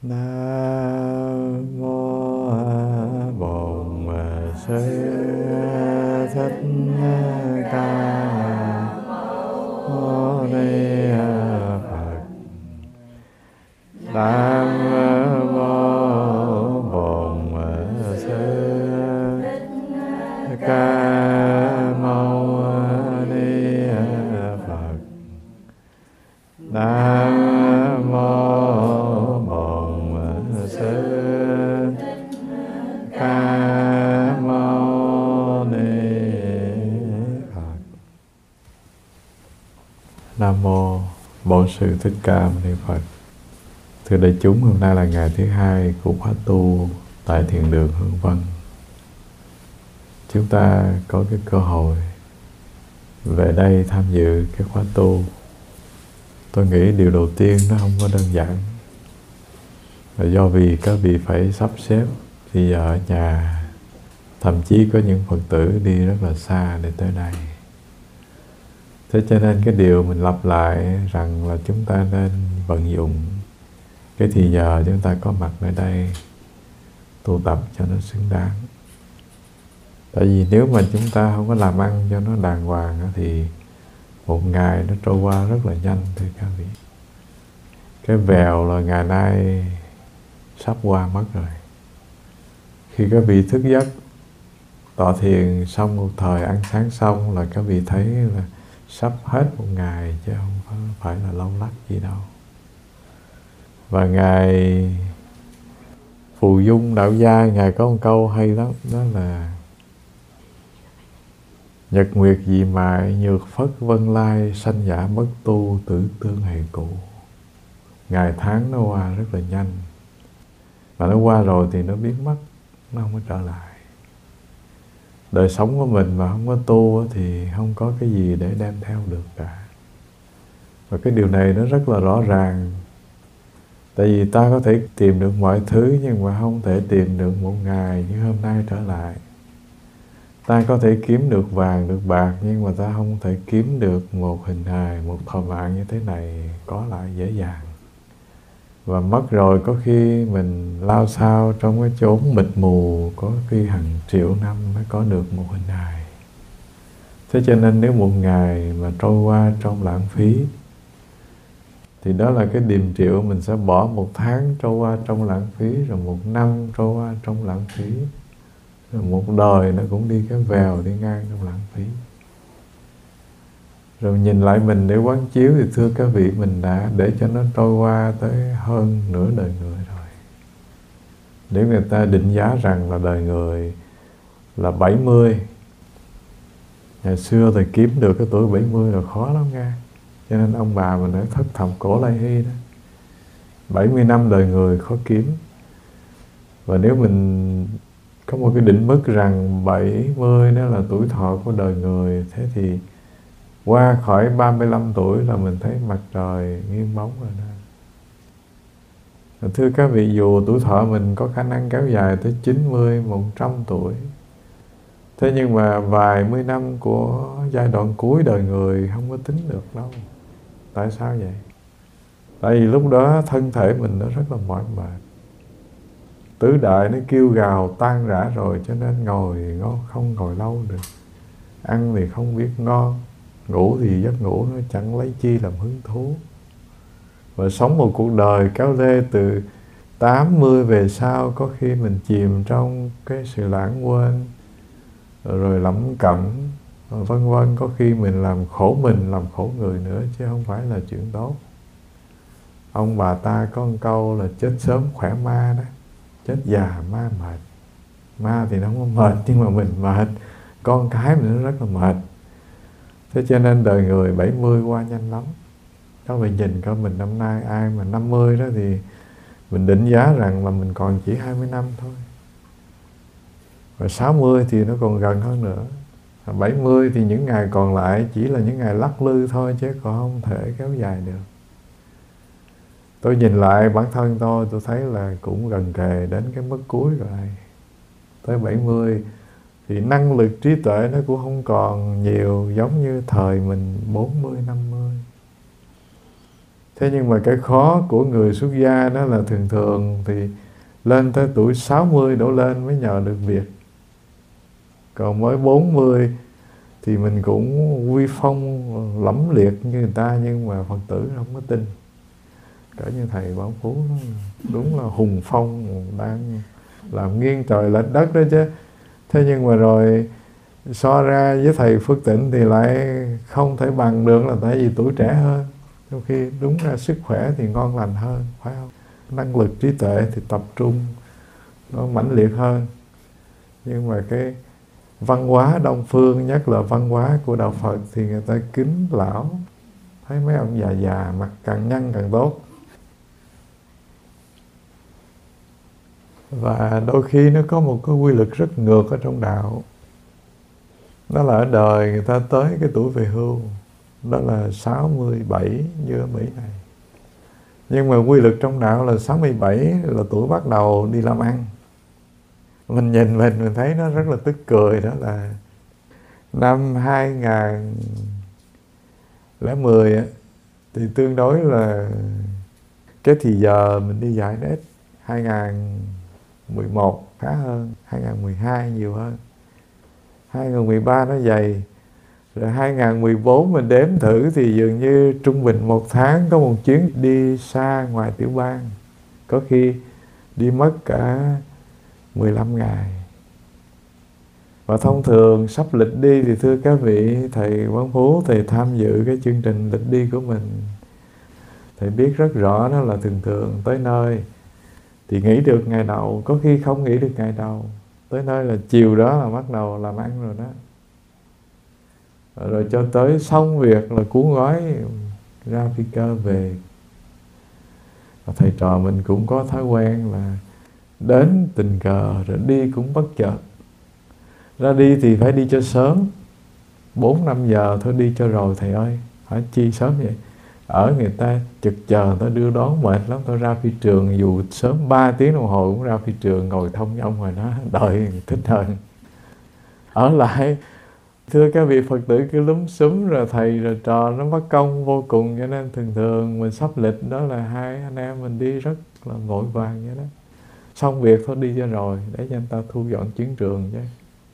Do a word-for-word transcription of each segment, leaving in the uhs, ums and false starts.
Nam mô Bổn Sư Thích Ca Mâu Ni Phật. Nam mô Bổn Sư Thích Ca Mâu Ni Phật. Nam mô Bổn Sư Ca Mâu Ni Phật. Nam mô Bổn Sư Thích Ca Mâu Ni Phật. Thưa đại chúng, hôm nay là ngày thứ hai của khóa tu tại Thiền đường Hương Vân. Chúng ta có cái cơ hội về đây tham dự cái khóa tu. Tôi nghĩ điều đầu tiên nó không có đơn giản, là do vì các vị phải sắp xếp thì giờ ở nhà, thậm chí có những Phật tử đi rất là xa để tới đây. Thế cho nên cái điều mình lặp lại rằng là chúng ta nên vận dụng cái thì giờ chúng ta có mặt ở đây tu tập cho nó xứng đáng. Tại vì nếu mà chúng ta không có làm ăn cho nó đàng hoàng thì một ngày nó trôi qua rất là nhanh, thưa các vị. Cái vèo là ngày nay sắp qua mất rồi. Khi các vị thức giấc tọa thiền xong một thời, ăn sáng xong là các vị thấy là sắp hết một ngày, chứ không phải là lâu lắc gì đâu. Và Ngài Phù Dung Đạo Gia, Ngài có một câu hay lắm, đó là nhật nguyệt dị mại, nhược phất vân lai, sanh giả bất tu, tử tương hề cụ. Ngày tháng nó qua rất là nhanh, mà nó qua rồi thì nó biến mất, nó không có trở lại. Đời sống của mình mà không có tu thì không có cái gì để đem theo được cả. Và cái điều này nó rất là rõ ràng. Tại vì ta có thể tìm được mọi thứ, nhưng mà không thể tìm được một ngày như hôm nay trở lại. Ta có thể kiếm được vàng, được bạc, nhưng mà ta không thể kiếm được một hình hài, một thọ mạng như thế này có lại dễ dàng. Và mất rồi có khi mình lao sao trong cái chốn mịt mù, có khi hàng triệu năm mới có được một hình hài. Thế cho nên nếu một ngày mà trôi qua trong lãng phí, thì đó là cái điềm triệu mình sẽ bỏ một tháng trôi qua trong lãng phí, rồi một năm trôi qua trong lãng phí, rồi một đời nó cũng đi cái vèo, đi ngang trong lãng phí. Rồi nhìn lại mình để quán chiếu thì thưa các vị, mình đã để cho nó trôi qua tới hơn nửa đời người rồi. Nếu người ta định giá rằng là đời người là bảy mươi, ngày xưa thì kiếm được cái tuổi bảy mươi là khó lắm nha. Cho nên ông bà mình nói thất thập cổ lai hy đó, bảy mươi năm đời người khó kiếm. Và nếu mình có một cái định mức rằng bảy mươi đó là tuổi thọ của đời người, thế thì qua khỏi ba mươi lăm tuổi là mình thấy mặt trời nghiêng bóng rồi đó. Thưa các vị, dù tuổi thọ mình có khả năng kéo dài tới chín mươi, một trăm tuổi, thế nhưng mà vài mươi năm của giai đoạn cuối đời người không có tính được đâu. Tại sao vậy? Tại vì lúc đó thân thể mình nó rất là mỏi mệt, tứ đại nó kêu gào tan rã rồi, cho nên ngồi ngon không ngồi lâu được, ăn thì không biết ngon, ngủ thì giấc ngủ nó chẳng lấy chi làm hứng thú. Và sống một cuộc đời kéo lê từ tám mươi về sau, có khi mình chìm trong cái sự lãng quên, rồi lẩm cẩm, vân vân. Có khi mình làm khổ mình, làm khổ người nữa, chứ không phải là chuyện tốt. Ông bà ta có một câu là chết sớm khỏe ma đó, chết già ma mệt. Ma thì nó không có mệt, nhưng mà mình mệt, con cái mình nó rất là mệt. Thế cho nên đời người bảy mươi qua nhanh lắm. Các vị nhìn coi mình năm nay, ai mà năm mươi đó thì mình định giá rằng là mình còn chỉ hai mươi năm thôi. Và sáu mươi thì nó còn gần hơn nữa. bảy mươi thì những ngày còn lại chỉ là những ngày lắc lư thôi, chứ còn không thể kéo dài được. Tôi nhìn lại bản thân tôi, tôi thấy là cũng gần kề đến cái mức cuối rồi. Tới bảy mươi thì năng lực trí tuệ nó cũng không còn nhiều giống như thời mình bốn mươi, năm mươi. Thế nhưng mà cái khó của người xuất gia đó là thường thường thì lên tới tuổi sáu mươi đổ lên mới nhờ được việc. Còn mới bốn mươi thì mình cũng uy phong lẫm liệt như người ta, nhưng mà Phật tử không có tin. Cỡ như thầy Bảo Phú đúng là hùng phong, đang làm nghiêng trời lệch đất đó chứ. Thế nhưng mà rồi so ra với thầy Phước Tịnh thì lại không thể bằng được, là tại vì tuổi trẻ hơn. Trong khi đúng ra sức khỏe thì ngon lành hơn, phải không? Năng lực trí tuệ thì tập trung nó mãnh liệt hơn. Nhưng mà cái văn hóa Đông phương, nhất là văn hóa của Đạo Phật, thì người ta kính lão. Thấy mấy ông già già mặt càng nhăn càng tốt. Và đôi khi nó có một cái quy luật rất ngược ở trong đạo. Đó là ở đời người ta tới cái tuổi về hưu, đó là sáu mươi bảy như ở Mỹ này. Nhưng mà quy luật trong đạo là sáu mươi bảy là tuổi bắt đầu đi làm ăn. Mình nhìn mình, mình thấy nó rất là tức cười. Đó là năm hai nghìn lẻ mười thì tương đối là cái thì giờ mình đi dạy nó ít. Hai nghìn mười một khá hơn, hai nghìn mười hai nhiều hơn, hai nghìn mười ba nó dày. Rồi hai nghìn mười bốn mình đếm thử thì dường như trung bình một tháng có một chuyến đi xa ngoài tiểu bang. Có khi đi mất cả mười lăm ngày. Và thông thường sắp lịch đi thì thưa các vị, thầy Quán Phú thầy tham dự cái chương trình lịch đi của mình, thầy biết rất rõ đó là thường thường tới nơi thì nghỉ được ngày đầu, có khi không nghỉ được ngày đầu. Tới nơi là chiều đó là bắt đầu làm ăn rồi đó. Rồi cho tới xong việc là cuốn gói ra phi cơ về. Và thầy trò mình cũng có thói quen là đến tình cờ, rồi đi cũng bất chợt. Ra đi thì phải đi cho sớm, bốn năm giờ thôi đi cho rồi thầy ơi. Hỏi chi sớm vậy? Ở người ta trực chờ, người ta đưa đón mệt lắm. Tôi ra phi trường dù sớm ba tiếng đồng hồ cũng ra phi trường, ngồi thông với ông rồi đó, đợi thích hơn. Ở lại, thưa các vị Phật tử cứ lúm xúm, rồi thầy rồi trò nó mất công vô cùng. Cho nên thường thường mình sắp lịch đó là hai anh em mình đi rất là vội vàng vậy đó. Xong việc thôi đi cho rồi, để cho anh ta thu dọn chiến trường chứ.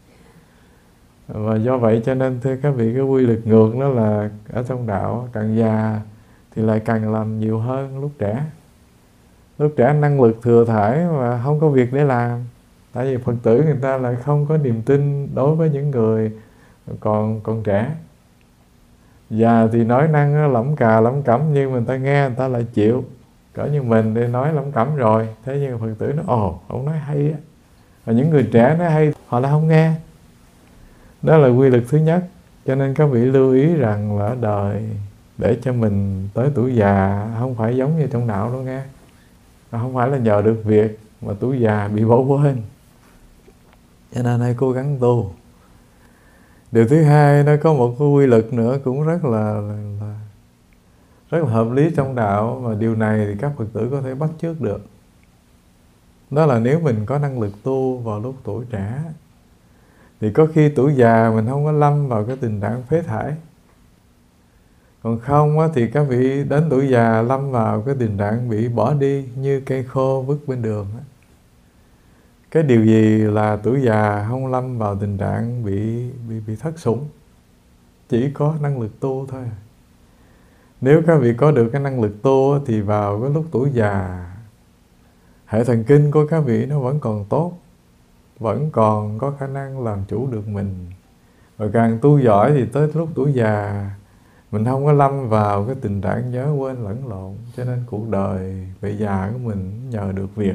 Và do vậy cho nên thưa các vị, cái quy luật ngược đó là ở trong đạo càng già thì lại càng làm nhiều hơn lúc trẻ. Lúc trẻ năng lực thừa thãi mà không có việc để làm. Tại vì Phật tử người ta lại không có niềm tin đối với những người còn còn trẻ. Già thì nói năng lẩm cà lẩm cẩm, nhưng mà người ta nghe người ta lại chịu. Cỡ như mình đi nói lẩm cẩm rồi, thế nhưng Phật tử nói ồ, ông nói hay á. Và những người trẻ nói hay, họ lại không nghe. Đó là quy luật thứ nhất. Cho nên các vị lưu ý rằng là ở đời để cho mình tới tuổi già không phải giống như trong đạo đâu nghe. Không phải là nhờ được việc mà tuổi già bị bỏ quên. Cho nên hãy cố gắng tu. Điều thứ hai, nó có một cái quy luật nữa cũng rất là, là rất là hợp lý trong đạo, mà điều này thì các Phật tử có thể bắt chước được. Đó là nếu mình có năng lực tu vào lúc tuổi trẻ thì có khi tuổi già mình không có lâm vào cái tình trạng phế thải. Còn không á, thì các vị đến tuổi già lâm vào cái tình trạng bị bỏ đi như cây khô vứt bên đường á. Cái điều gì là tuổi già không lâm vào tình trạng bị bị bị thất sủng? Chỉ có năng lực tu thôi. Nếu các vị có được cái năng lực tu thì vào cái lúc tuổi già, hệ thần kinh của các vị nó vẫn còn tốt, vẫn còn có khả năng làm chủ được mình. Và càng tu giỏi thì tới lúc tuổi già mình không có lâm vào cái tình trạng nhớ quên lẫn lộn. Cho nên cuộc đời về già của mình nhờ được việc.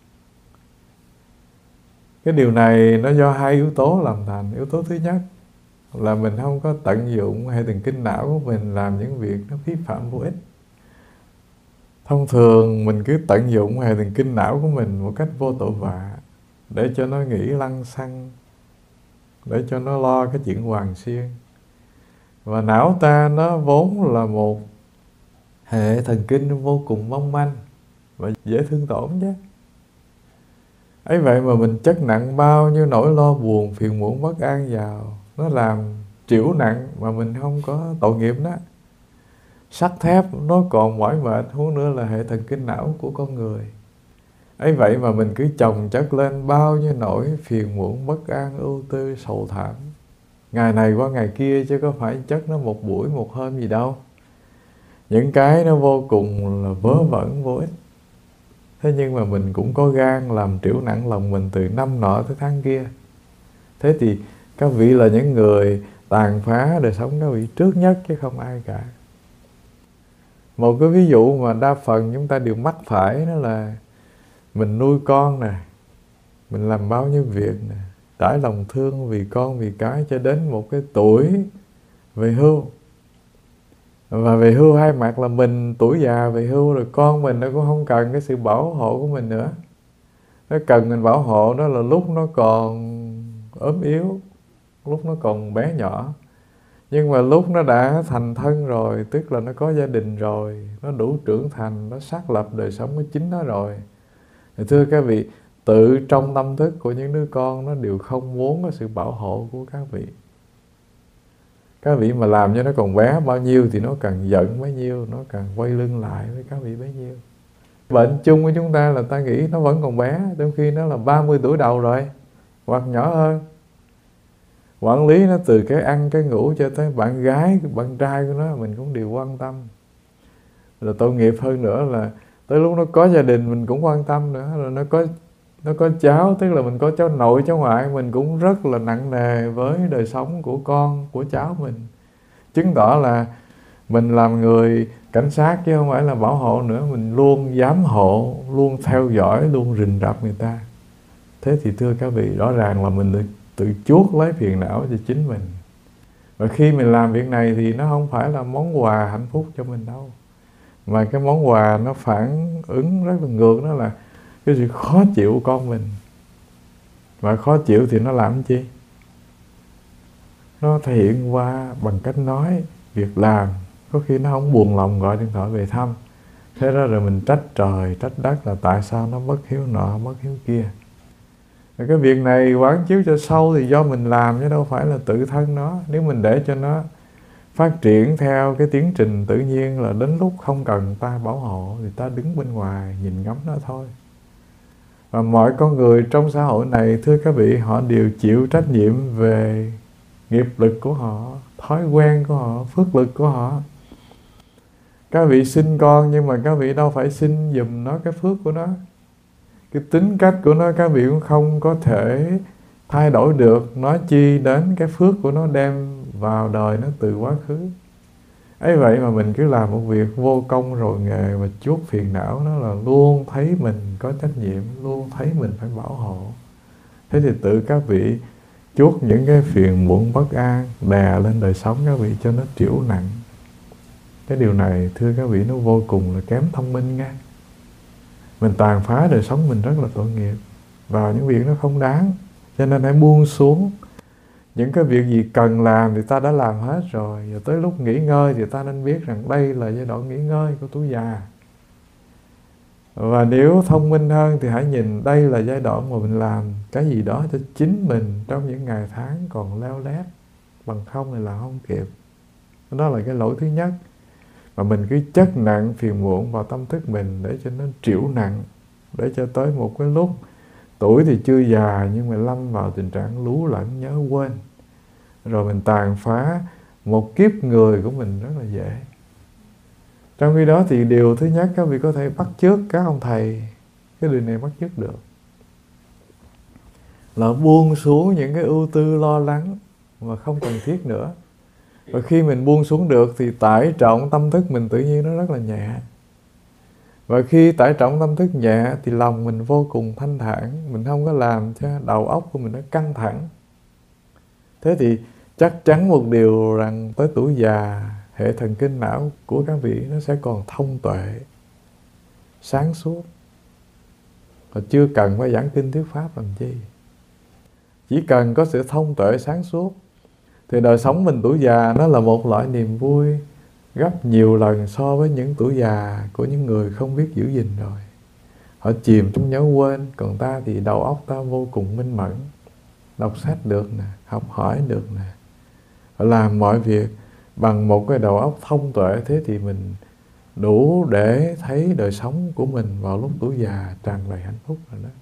Cái điều này nó do hai yếu tố làm thành. Yếu tố thứ nhất là mình không có tận dụng hệ thần kinh não của mình làm những việc nó phí phạm vô ích. Thông thường mình cứ tận dụng hệ thần kinh não của mình một cách vô tội vạ, để cho nó nghĩ lăng xăng, để cho nó lo cái chuyện hoàng xiên. Và não ta nó vốn là một hệ thần kinh vô cùng mong manh và dễ thương tổn chứ. Ấy vậy mà mình chất nặng bao nhiêu nỗi lo buồn, phiền muộn, bất an vào, nó làm trĩu nặng mà mình không có tội nghiệp đó. sắt thép nó còn mỏi mệt, huống nữa là hệ thần kinh não của con người. Ấy vậy mà mình cứ chồng chất lên bao nhiêu nỗi phiền muộn, bất an, ưu tư, sầu thảm, ngày này qua ngày kia, chứ có phải chất nó một buổi một hôm gì đâu. Những cái nó vô cùng là vớ vẩn, vô ích. Thế nhưng mà mình cũng có gan làm trĩu nặng lòng mình từ năm nọ tới tháng kia. Thế thì các vị là những người tàn phá đời sống các vị trước nhất, chứ không ai cả. Một cái ví dụ mà đa phần chúng ta đều mắc phải đó là mình nuôi con nè, mình làm bao nhiêu việc nè, trải lòng thương vì con vì cái, cho đến một cái tuổi về hưu. Và về hưu hai mặt là mình tuổi già về hưu rồi, con mình nó cũng không cần cái sự bảo hộ của mình nữa. Nó cần mình bảo hộ đó là lúc nó còn ốm yếu, lúc nó còn bé nhỏ. Nhưng mà lúc nó đã thành thân rồi, tức là nó có gia đình rồi, nó đủ trưởng thành, nó xác lập đời sống của chính nó rồi. Thì thưa các vị, tự trong tâm thức của những đứa con nó đều không muốn có sự bảo hộ của các vị. Các vị mà làm cho nó còn bé bao nhiêu thì nó càng giận bấy nhiêu, nó càng quay lưng lại với các vị bấy nhiêu. Bệnh chung của chúng ta là ta nghĩ nó vẫn còn bé, trong khi nó là ba mươi tuổi đầu rồi, hoặc nhỏ hơn. Quản lý nó từ cái ăn, cái ngủ cho tới bạn gái, bạn trai của nó mình cũng đều quan tâm. Rồi tội nghiệp hơn nữa là tới lúc nó có gia đình mình cũng quan tâm nữa. Rồi nó có nó có cháu, tức là mình có cháu nội, cháu ngoại, mình cũng rất là nặng nề với đời sống của con, của cháu mình. Chứng tỏ là mình làm người cảnh sát chứ không phải là bảo hộ nữa. Mình luôn giám hộ, luôn theo dõi, luôn rình rập người ta. Thế thì thưa các vị, rõ ràng là mình tự, tự chuốc lấy phiền não cho chính mình. Và khi mình làm việc này thì nó không phải là món quà hạnh phúc cho mình đâu, mà cái món quà nó phản ứng rất là ngược, đó là cái sự khó chịu của con mình. Và khó chịu thì nó làm gì? Nó thể hiện qua bằng cách nói, việc làm. Có khi nó không buồn lòng gọi điện thoại về thăm. Thế đó rồi mình trách trời, trách đất là tại sao nó bất hiếu nọ, bất hiếu kia. Rồi cái việc này quán chiếu cho sâu thì do mình làm, chứ đâu phải là tự thân nó. Nếu mình để cho nó phát triển theo cái tiến trình tự nhiên là đến lúc không cần ta bảo hộ thì ta đứng bên ngoài nhìn ngắm nó thôi. Và mọi con người trong xã hội này, thưa các vị, họ đều chịu trách nhiệm về nghiệp lực của họ, thói quen của họ, phước lực của họ. Các vị sinh con nhưng mà các vị đâu phải sinh giùm nó cái phước của nó. Cái tính cách của nó các vị cũng không có thể thay đổi được, nói chi đến cái phước của nó đem vào đời nó từ quá khứ. Ấy vậy mà mình cứ làm một việc vô công rồi nghề mà chuốc phiền não, nó là luôn thấy mình có trách nhiệm, luôn thấy mình phải bảo hộ. Thế thì tự các vị chuốc những cái phiền muộn bất an đè lên đời sống các vị cho nó trĩu nặng. Cái điều này thưa các vị nó vô cùng là kém thông minh nha. Mình tàn phá đời sống mình rất là tội nghiệp vào những việc nó không đáng. Cho nên hãy buông xuống. Những cái việc gì cần làm thì ta đã làm hết rồi. Giờ tới lúc nghỉ ngơi thì ta nên biết rằng đây là giai đoạn nghỉ ngơi của tuổi già. Và nếu thông minh hơn thì hãy nhìn đây là giai đoạn mà mình làm cái gì đó cho chính mình trong những ngày tháng còn leo lét. Bằng không thì làm không kịp. Đó là cái lỗi thứ nhất. Mà mình cứ chất nặng phiền muộn vào tâm thức mình để cho nó trĩu nặng. Để cho tới một cái lúc tuổi thì chưa già nhưng mà lâm vào tình trạng lú lẫn nhớ quên. Rồi mình tàn phá một kiếp người của mình rất là dễ. Trong khi đó thì điều thứ nhất các vị có thể bắt chước các ông thầy. Cái điều này bắt chước được là buông xuống những cái ưu tư lo lắng mà không cần thiết nữa. Và khi mình buông xuống được thì tải trọng tâm thức mình tự nhiên nó rất là nhẹ. Và khi tải trọng tâm thức nhẹ thì lòng mình vô cùng thanh thản. Mình không có làm cho đầu óc của mình nó căng thẳng. Thế thì chắc chắn một điều rằng tới tuổi già, hệ thần kinh não của các vị nó sẽ còn thông tuệ, sáng suốt. Và chưa cần phải giảng kinh thuyết pháp làm chi. Chỉ cần có sự thông tuệ sáng suốt thì đời sống mình tuổi già nó là một loại niềm vui gấp nhiều lần so với những tuổi già của những người không biết giữ gìn rồi. Họ chìm trong nhớ quên, còn ta thì đầu óc ta vô cùng minh mẫn. Đọc sách được nè, học hỏi được nè, họ làm mọi việc bằng một cái đầu óc thông tuệ, thế thì mình đủ để thấy đời sống của mình vào lúc tuổi già tràn đầy hạnh phúc rồi đó.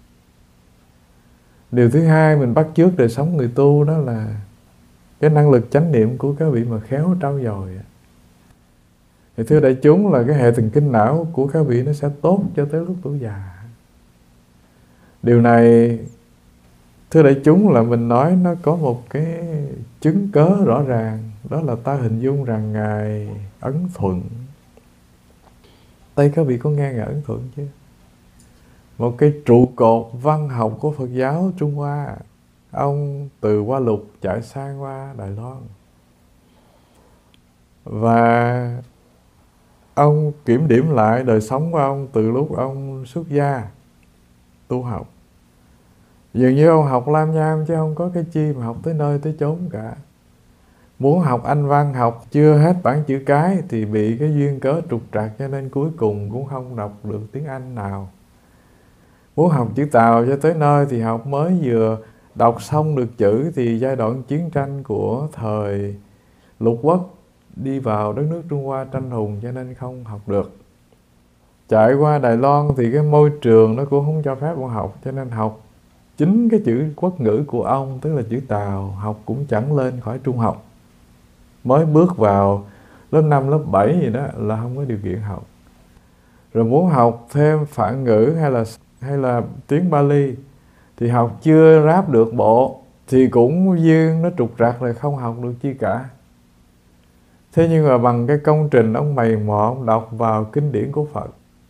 Điều thứ hai mình bắt chước đời sống người tu, đó là cái năng lực chánh niệm của các vị mà khéo trau dồi. Thì thưa đại chúng, là cái hệ thần kinh não của các vị nó sẽ tốt cho tới lúc tuổi già. Điều này thưa đại chúng là mình nói nó có một cái chứng cớ rõ ràng, đó là ta hình dung rằng Ngài Ấn Thuận. Đây các vị có nghe Ngài Ấn Thuận chưa? Một cái trụ cột văn học của Phật giáo Trung Hoa. Ông từ Hoa Lục chạy sang qua Đài Loan. Và ông kiểm điểm lại đời sống của ông từ lúc ông xuất gia tu học. Dường như ông học lam nham chứ không có cái chi mà học tới nơi tới chốn cả. Muốn học Anh văn, học chưa hết bản chữ cái thì bị cái duyên cớ trục trặc, cho nên cuối cùng cũng không đọc được tiếng Anh nào. Muốn học chữ Tàu cho tới nơi thì học mới vừa đọc xong được chữ thì giai đoạn chiến tranh của thời lục quốc đi vào đất nước Trung Hoa tranh hùng, cho nên không học được. Chạy qua Đài Loan thì cái môi trường nó cũng không cho phép ông học, cho nên học chính cái chữ quốc ngữ của ông, tức là chữ Tàu, học cũng chẳng lên khỏi trung học. Mới bước vào lớp năm, lớp bảy gì đó là không có điều kiện học. Rồi muốn học thêm Phạn ngữ hay là hay là tiếng Bali thì học chưa ráp được bộ, thì cũng duyên nó trục trặc rồi không học được chi cả. Thế nhưng mà bằng cái công trình ông mày mò, ông đọc vào kinh điển của Phật.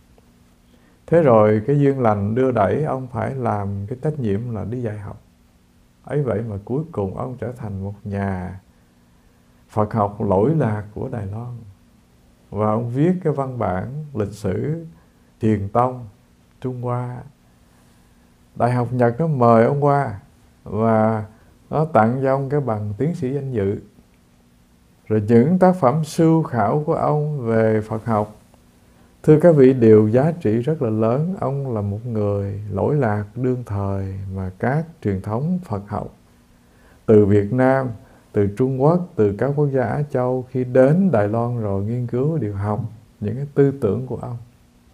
Thế rồi cái duyên lành đưa đẩy ông phải làm cái trách nhiệm là đi dạy học. Ấy vậy mà cuối cùng ông trở thành một nhà Phật học lỗi lạc của Đài Loan. Và ông viết cái văn bản lịch sử Thiền Tông Trung Hoa. Đại học Nhật nó mời ông qua và nó tặng cho ông cái bằng tiến sĩ danh dự. Rồi những tác phẩm sưu khảo của ông về Phật học, thưa các vị, đều giá trị rất là lớn. Ông là một người lỗi lạc đương thời mà các truyền thống Phật học từ Việt Nam, từ Trung Quốc, từ các quốc gia Á Châu khi đến Đài Loan rồi nghiên cứu đều học những cái tư tưởng của ông.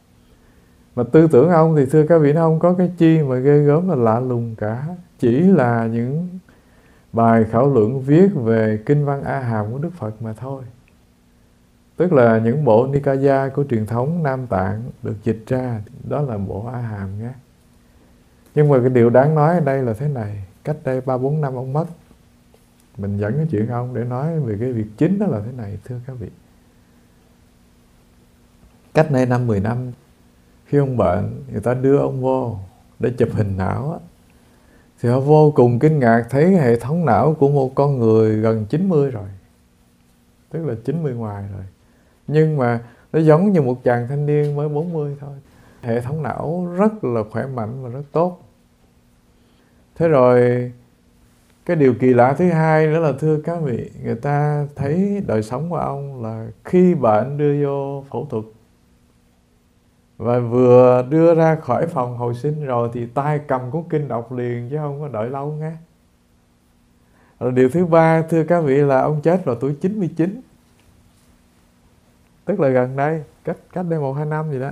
Mà tư tưởng ông thì thưa các vị, nó không có cái chi mà ghê gớm là lạ lùng cả. Chỉ là những bài khảo luận viết về kinh văn A Hàm của Đức Phật mà thôi. Tức là những bộ Nikaya của truyền thống Nam Tạng được dịch ra, đó là bộ A Hàm nhé. Nhưng mà cái điều đáng nói ở đây là thế này. Cách đây ba bốn năm ông mất. Mình dẫn cái chuyện ông để nói về cái việc chính, đó là thế này thưa các vị. Cách đây năm mười năm, khi ông bệnh, người ta đưa ông vô để chụp hình não á, thì họ vô cùng kinh ngạc thấy cái hệ thống não của một con người gần chín mươi rồi. Tức là chín mươi ngoài rồi. Nhưng mà nó giống như một chàng thanh niên mới bốn mươi thôi. Hệ thống não rất là khỏe mạnh và rất tốt. Thế rồi cái điều kỳ lạ thứ hai nữa là thưa các vị, người ta thấy đời sống của ông là khi bệnh đưa vô phẫu thuật và vừa đưa ra khỏi phòng hồi sinh rồi thì tay cầm cuốn kinh đọc liền chứ không có đợi lâu nghe. Rồi điều thứ ba thưa các vị là ông chết vào tuổi chín mươi chín. Tức là gần đây, cách cách đây một hai năm gì đó.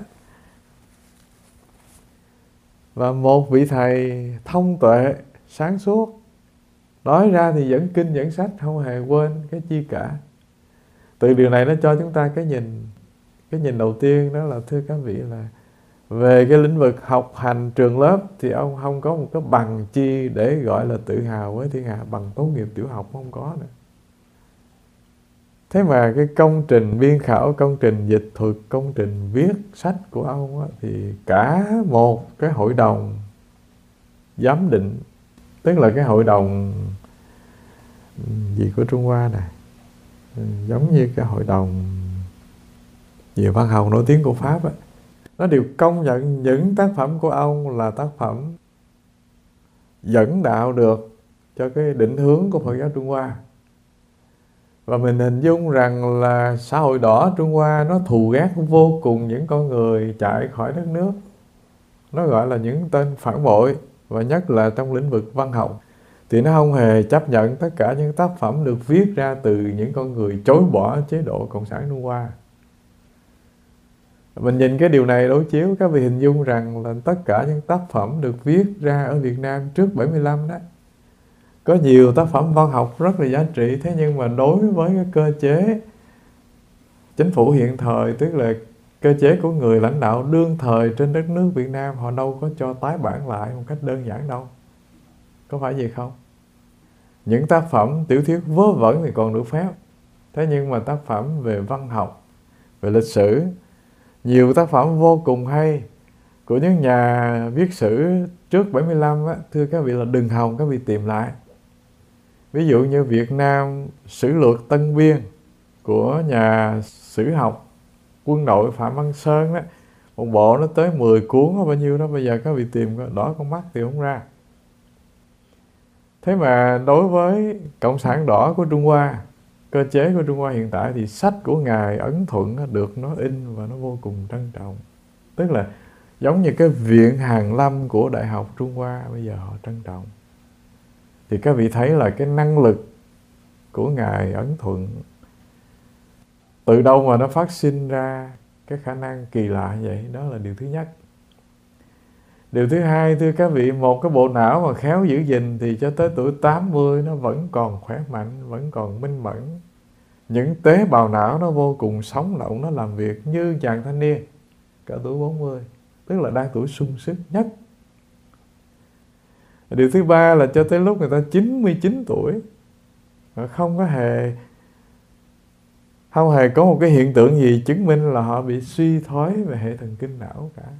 Và một vị thầy thông tuệ, sáng suốt, nói ra thì dẫn kinh dẫn sách, không hề quên cái chi cả. Từ điều này nó cho chúng ta cái nhìn, cái nhìn đầu tiên đó là thưa các vị là về cái lĩnh vực học hành trường lớp thì ông không có một cái bằng chi để gọi là tự hào với thiên hạ, bằng tốt nghiệp tiểu học không có nữa. Thế mà cái công trình biên khảo, công trình dịch thuật, công trình viết sách của ông á, thì cả một cái hội đồng giám định, tức là cái hội đồng gì của Trung Hoa này, giống như cái hội đồng gì văn học nổi tiếng của Pháp á, nó đều công nhận những tác phẩm của ông là tác phẩm dẫn đạo được cho cái định hướng của Phật giáo Trung Hoa. Và mình hình dung rằng là xã hội đỏ Trung Hoa nó thù ghét vô cùng những con người chạy khỏi đất nước. Nó gọi là những tên phản bội, và nhất là trong lĩnh vực văn học. thì nó không hề chấp nhận tất cả những tác phẩm được viết ra từ những con người chối bỏ chế độ Cộng sản Trung Hoa. Mình nhìn cái điều này đối chiếu, các vị hình dung rằng là tất cả những tác phẩm được viết ra ở Việt Nam trước bảy mươi lăm đó, có nhiều tác phẩm văn học rất là giá trị, thế nhưng mà đối với cái cơ chế chính phủ hiện thời, tức là cơ chế của người lãnh đạo đương thời trên đất nước Việt Nam, họ đâu có cho tái bản lại một cách đơn giản đâu. Có phải vậy không? Những tác phẩm tiểu thuyết vớ vẩn thì còn được phép, thế nhưng mà tác phẩm về văn học, về lịch sử, nhiều tác phẩm vô cùng hay của những nhà viết sử trước bảy mươi lăm á, thưa các vị là đừng hòng các vị tìm lại. Ví dụ như Việt Nam Sử Lược Tân Biên của nhà sử học quân đội Phạm Văn Sơn đó, một bộ nó tới mười cuốn bao nhiêu đó, bây giờ các vị tìm đỏ con mắt thì không ra. Thế mà đối với Cộng sản đỏ của Trung Hoa, cơ chế của Trung Hoa hiện tại, thì sách của Ngài Ấn Thuận được nó in và nó vô cùng trân trọng. Tức là giống như cái viện hàn lâm của Đại học Trung Hoa bây giờ họ trân trọng. Thì các vị thấy là cái năng lực của Ngài Ấn Thuận từ đâu mà nó phát sinh ra cái khả năng kỳ lạ như vậy. Đó là điều thứ nhất. Điều thứ hai, thưa các vị, một cái bộ não mà khéo giữ gìn thì cho tới tuổi tám mươi nó vẫn còn khỏe mạnh, vẫn còn minh mẫn. Những tế bào não nó vô cùng sống động, nó làm việc như chàng thanh niên cỡ tuổi bốn mươi, tức là đang tuổi sung sức nhất. Điều thứ ba là cho tới lúc người ta chín mươi chín tuổi, không có hề không hề có một cái hiện tượng gì chứng minh là họ bị suy thoái về hệ thần kinh não cả.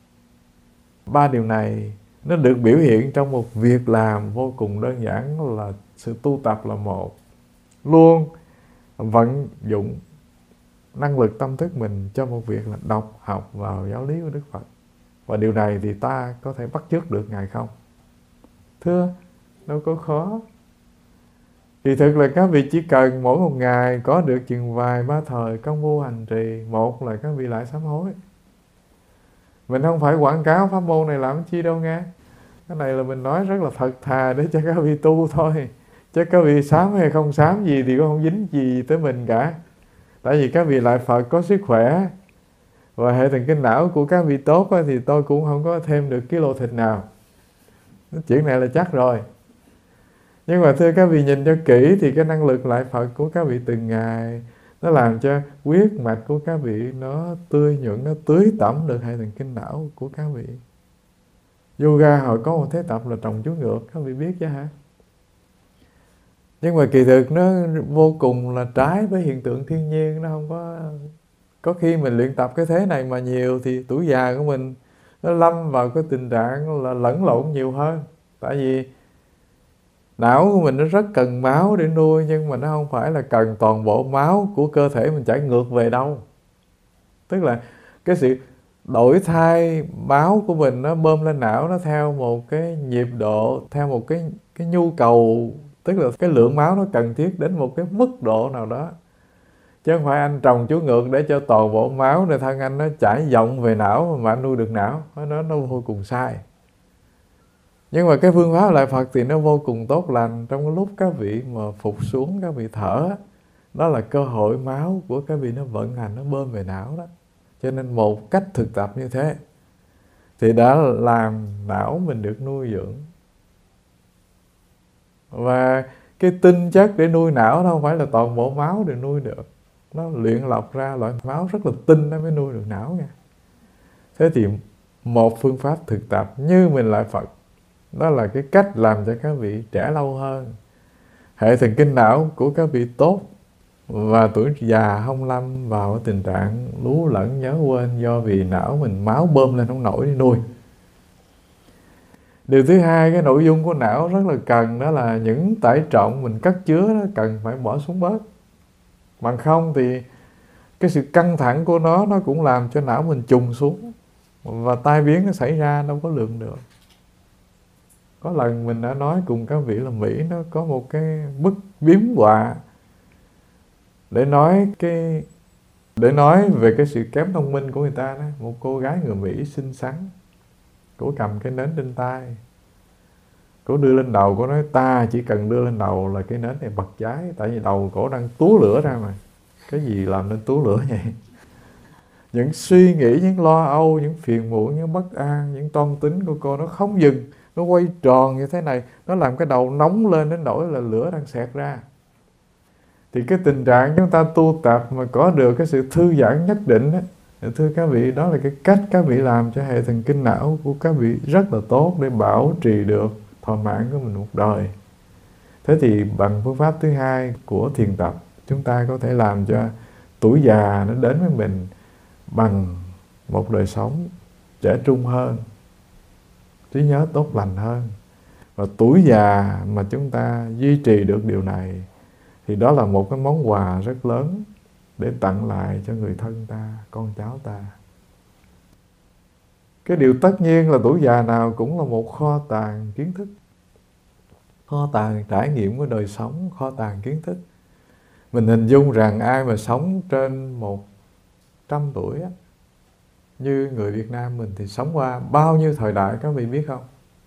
Ba điều này nó được biểu hiện trong một việc làm vô cùng đơn giản là sự tu tập là một. Luôn vận dụng năng lực tâm thức mình cho một việc là đọc, học vào giáo lý của Đức Phật. Và điều này thì ta có thể bắt chước được Ngài không? Thưa, đâu có khó. Thì thực là các vị chỉ cần mỗi một ngày có được chừng vài ba thời công phu hành trì. Một là các vị lại sám hối. Mình không phải quảng cáo pháp môn này làm chi đâu nghe. Cái này là mình nói rất là thật thà để cho các vị tu thôi. Chứ các vị sám hay không sám gì thì cũng không dính gì tới mình cả. Tại vì các vị lại Phật có sức khỏe và hệ thần kinh não của các vị tốt thì tôi cũng không có thêm được ký lô thịt nào. Chuyện này là chắc rồi. Nhưng mà thưa các vị nhìn cho kỹ thì cái năng lực lại Phật của các vị từng ngày nó làm cho huyết mạch của các vị nó tươi nhuận, nó tưới tẩm được hệ thần kinh não của các vị. Yoga họ có một thế tập là trồng chú ngược, các vị biết chứ hả? Nhưng mà kỳ thực nó vô cùng là trái với hiện tượng thiên nhiên. Nó không có... Có khi mình luyện tập cái thế này mà nhiều thì tuổi già của mình nó lâm vào cái tình trạng là lẫn lộn nhiều hơn. Tại vì não của mình nó rất cần máu để nuôi, nhưng mà nó không phải là cần toàn bộ máu của cơ thể mình chảy ngược về đâu. Tức là cái sự đổi thay máu của mình nó bơm lên não, nó theo một cái nhịp độ, theo một cái, cái nhu cầu, tức là cái lượng máu nó cần thiết đến một cái mức độ nào đó. Chứ không phải anh trồng chú ngược để cho toàn bộ máu để thân anh nó chảy dòng về não mà anh nuôi được não. Nó, nó vô cùng sai. Nhưng mà cái phương pháp lại Phật thì nó vô cùng tốt lành. Trong cái lúc các vị mà phục xuống, các vị thở, đó là cơ hội máu của các vị nó vận hành, nó bơm về não đó. Cho nên một cách thực tập như thế thì đã làm não mình được nuôi dưỡng. Và cái tinh chất để nuôi não nó không phải là toàn bộ máu để nuôi được. Nó luyện lọc ra loại máu rất là tinh nó mới nuôi được não nha. Thế thì một phương pháp thực tập như mình lại Phật, đó là cái cách làm cho các vị trẻ lâu hơn, hệ thần kinh não của các vị tốt, và tuổi già không lâm vào tình trạng lú lẫn nhớ quên do vì não mình máu bơm lên không nổi đi nuôi. Điều thứ hai, cái nội dung của não rất là cần, đó là những tải trọng mình cất chứa đó cần phải bỏ xuống bớt. Bằng không thì cái sự căng thẳng của nó nó cũng làm cho não mình trùng xuống, và tai biến nó xảy ra đâu có lượng được. Có lần mình đã nói cùng các vị là Mỹ nó có một cái bức biếm họa để nói cái để nói về cái sự kém thông minh của người ta đó. Một cô gái người Mỹ xinh xắn, cô cầm cái nến trên tay, Cổ đưa lên đầu, cổ nói ta chỉ cần đưa lên đầu là cái nến này bật cháy. Tại vì đầu cổ đang túa lửa ra mà. Cái gì làm nên túa lửa vậy? Những suy nghĩ, những lo âu, những phiền muộn, những bất an, những toan tính của cô nó không dừng. Nó quay tròn như thế này. Nó làm cái đầu nóng lên đến nỗi là lửa đang xẹt ra. Thì cái tình trạng chúng ta tu tập mà có được cái sự thư giãn nhất định á, thưa các vị, đó là cái cách các vị làm cho hệ thần kinh não của các vị rất là tốt để bảo trì được thọ mạng của mình một đời. Thế thì bằng phương pháp thứ hai của thiền tập, chúng ta có thể làm cho tuổi già nó đến với mình bằng một đời sống trẻ trung hơn, trí nhớ tốt lành hơn. Và tuổi già mà chúng ta duy trì được điều này thì đó là một cái món quà rất lớn để tặng lại cho người thân ta, con cháu ta. Cái điều tất nhiên là tuổi già nào cũng là một kho tàng kiến thức, kho tàng trải nghiệm của đời sống, kho tàng kiến thức. Mình hình dung rằng ai mà sống trên một trăm tuổi á, như người Việt Nam mình thì sống qua bao nhiêu thời đại các vị biết không?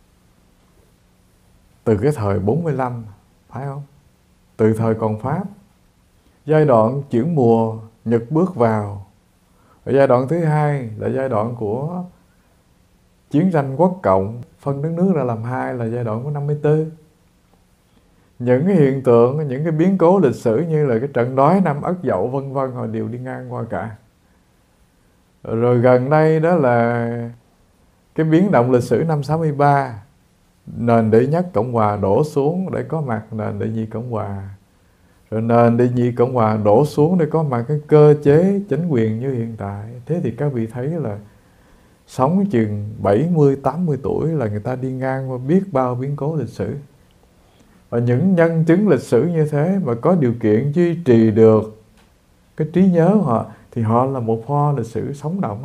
Từ cái thời bốn mươi lăm, phải không? Từ thời còn Pháp, giai đoạn chuyển mùa Nhật bước vào. Và giai đoạn thứ hai là giai đoạn của chiến tranh quốc cộng, phân đất nước ra làm hai là giai đoạn của năm mươi tư. Những cái hiện tượng, những cái biến cố lịch sử như là cái trận đói năm Ất Dậu vân vân họ đều đi ngang qua cả. Rồi gần đây đó là cái biến động lịch sử năm sáu mươi ba, nền đệ nhất Cộng hòa đổ xuống để có mặt nền đệ nhị Cộng hòa. Rồi nền đệ nhị Cộng hòa đổ xuống để có mặt cái cơ chế chính quyền như hiện tại. Thế thì các vị thấy là sống chừng bảy mươi, tám mươi tuổi là người ta đi ngang qua biết bao biến cố lịch sử. Và những nhân chứng lịch sử như thế mà có điều kiện duy trì được cái trí nhớ họ thì họ là một pho lịch sử sống động.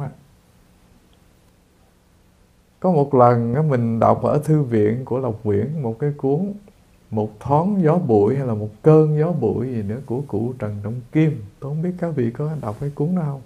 Có một lần mình đọc ở thư viện của Lộc Quyển một cái cuốn Một thoáng gió bụi hay là một cơn gió bụi gì nữa của cụ Trần Trọng Kim. Tôi không biết các vị có đọc cái cuốn đó không?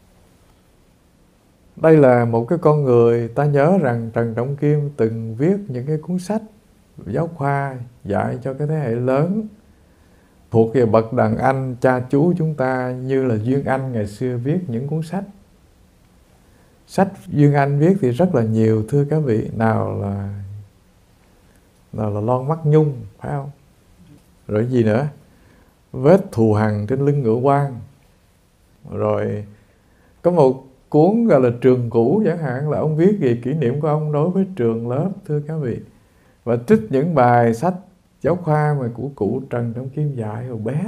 Đây là một cái con người, ta nhớ rằng Trần Trọng Kim từng viết những cái cuốn sách giáo khoa dạy cho cái thế hệ lớn thuộc về bậc đàn anh cha chú chúng ta, như là Duyên Anh ngày xưa viết những cuốn sách. Sách Duyên Anh viết thì rất là nhiều thưa các vị. Nào là Nào là Lon Mắt Nhung, phải không? Rồi gì nữa? Vết thù hằn trên lưng ngựa quan. Rồi có một cuốn gọi là Trường Cũ chẳng hạn, là ông viết về kỷ niệm của ông đối với trường lớp thưa các vị. Và trích những bài sách giáo khoa mà của cụ Trần Trọng Kim dạy hồi bé.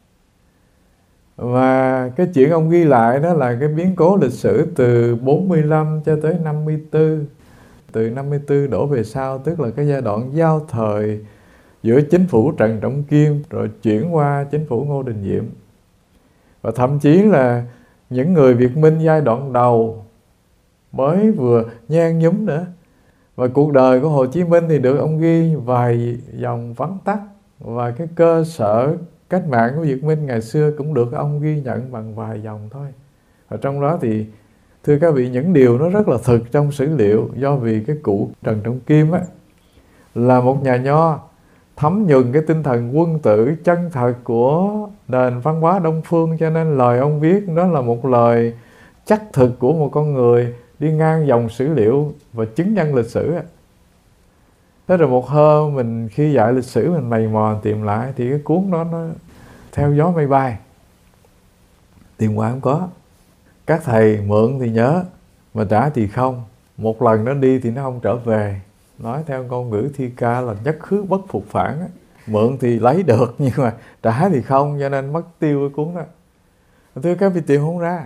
Và cái chuyện ông ghi lại đó là cái biến cố lịch sử từ bốn mươi lăm cho tới năm mươi tư. Từ năm mươi tư đổ về sau, tức là cái giai đoạn giao thời giữa chính phủ Trần Trọng Kim rồi chuyển qua chính phủ Ngô Đình Diệm. Và thậm chí là những người Việt Minh giai đoạn đầu mới vừa nhan nhúm nữa. Và cuộc đời của Hồ Chí Minh thì được ông ghi vài dòng vắn tắt. Và cái cơ sở cách mạng của Việt Minh ngày xưa cũng được ông ghi nhận bằng vài dòng thôi. Và trong đó thì thưa các vị, những điều nó rất là thực trong sử liệu, do vì cái cụ Trần Trọng Kim á là một nhà nho thấm nhuần cái tinh thần quân tử chân thật của nền văn hóa Đông Phương, cho nên lời ông viết đó là một lời chắc thực của một con người đi ngang dòng sử liệu và chứng nhân lịch sử. Thế rồi một hôm mình khi dạy lịch sử mình mày mò tìm lại thì cái cuốn đó nó theo gió mây bay, tìm hoài không có. Các thầy mượn thì nhớ mà trả thì không. Một lần nó đi thì nó không trở về. Nói theo ngôn ngữ thi ca là nhất khứ bất phục phản á. Mượn thì lấy được nhưng mà trả thì không, cho nên mất tiêu cái cuốn đó. Thưa các vị, tìm không ra.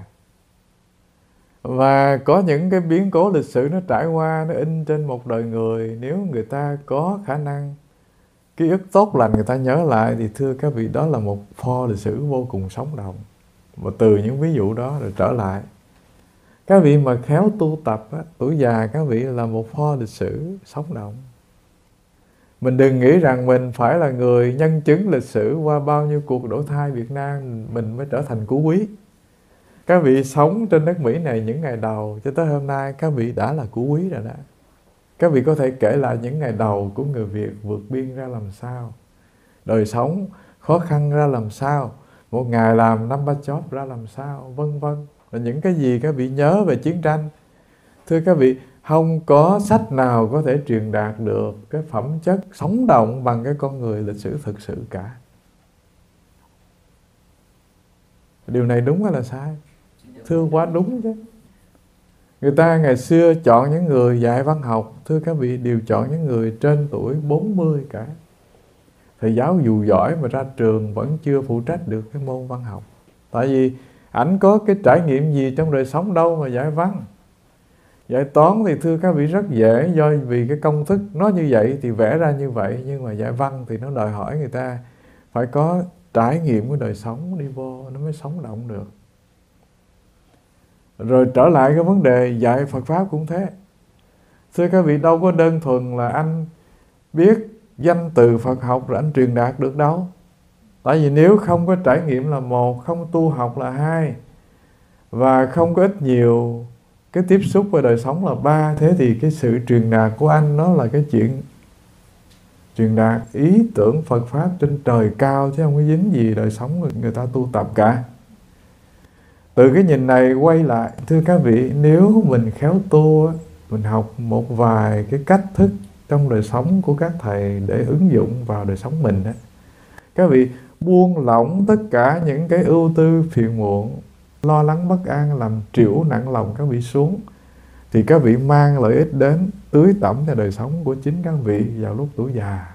Và có những cái biến cố lịch sử nó trải qua, nó in trên một đời người. Nếu người ta có khả năng ký ức tốt lành, người ta nhớ lại thì thưa các vị, đó là một pho lịch sử vô cùng sống động. Và từ những ví dụ đó rồi trở lại, các vị mà khéo tu tập á, tuổi già các vị là một pho lịch sử sống động. Mình đừng nghĩ rằng mình phải là người nhân chứng lịch sử qua bao nhiêu cuộc đổi thay Việt Nam mình mới trở thành cú quý. Các vị sống trên đất Mỹ này những ngày đầu cho tới hôm nay, các vị đã là cú quý rồi đó. Các vị có thể kể lại những ngày đầu của người Việt vượt biên ra làm sao, đời sống khó khăn ra làm sao, một ngày làm năm ba job ra làm sao, vân vân. Và những cái gì các vị nhớ về chiến tranh. Thưa các vị, không có sách nào có thể truyền đạt được cái phẩm chất sống động bằng cái con người lịch sử thực sự cả. Điều này đúng hay là sai? Thưa, quá đúng chứ. Người ta ngày xưa chọn những người dạy văn học, thưa các vị, đều chọn những người trên tuổi bốn mươi cả. Thầy giáo dù giỏi mà ra trường vẫn chưa phụ trách được cái môn văn học. Tại vì ảnh có cái trải nghiệm gì trong đời sống đâu mà dạy văn. Dạy toán thì thưa các vị rất dễ, do vì cái công thức nó như vậy thì vẽ ra như vậy. Nhưng mà dạy văn thì nó đòi hỏi người ta phải có trải nghiệm của đời sống đi vô, nó mới sống động được. Rồi trở lại cái vấn đề dạy Phật Pháp cũng thế. Thưa các vị, đâu có đơn thuần là anh biết danh từ Phật học rồi anh truyền đạt được đâu. Tại vì nếu không có trải nghiệm là một, không tu học là hai, và không có ít nhiều cái tiếp xúc với đời sống là ba, thế thì cái sự truyền đạt của anh nó là cái chuyện truyền đạt ý tưởng Phật Pháp trên trời cao, chứ không có dính gì đời sống người, người ta tu tập cả. Từ cái nhìn này quay lại, thưa các vị, nếu mình khéo tu, mình học một vài cái cách thức trong đời sống của các thầy để ứng dụng vào đời sống mình đó, các vị buông lỏng tất cả những cái ưu tư phiền muộn, lo lắng bất an làm trĩu nặng lòng các vị xuống, thì các vị mang lợi ích đến tưới tẩm cho đời sống của chính các vị vào lúc tuổi già.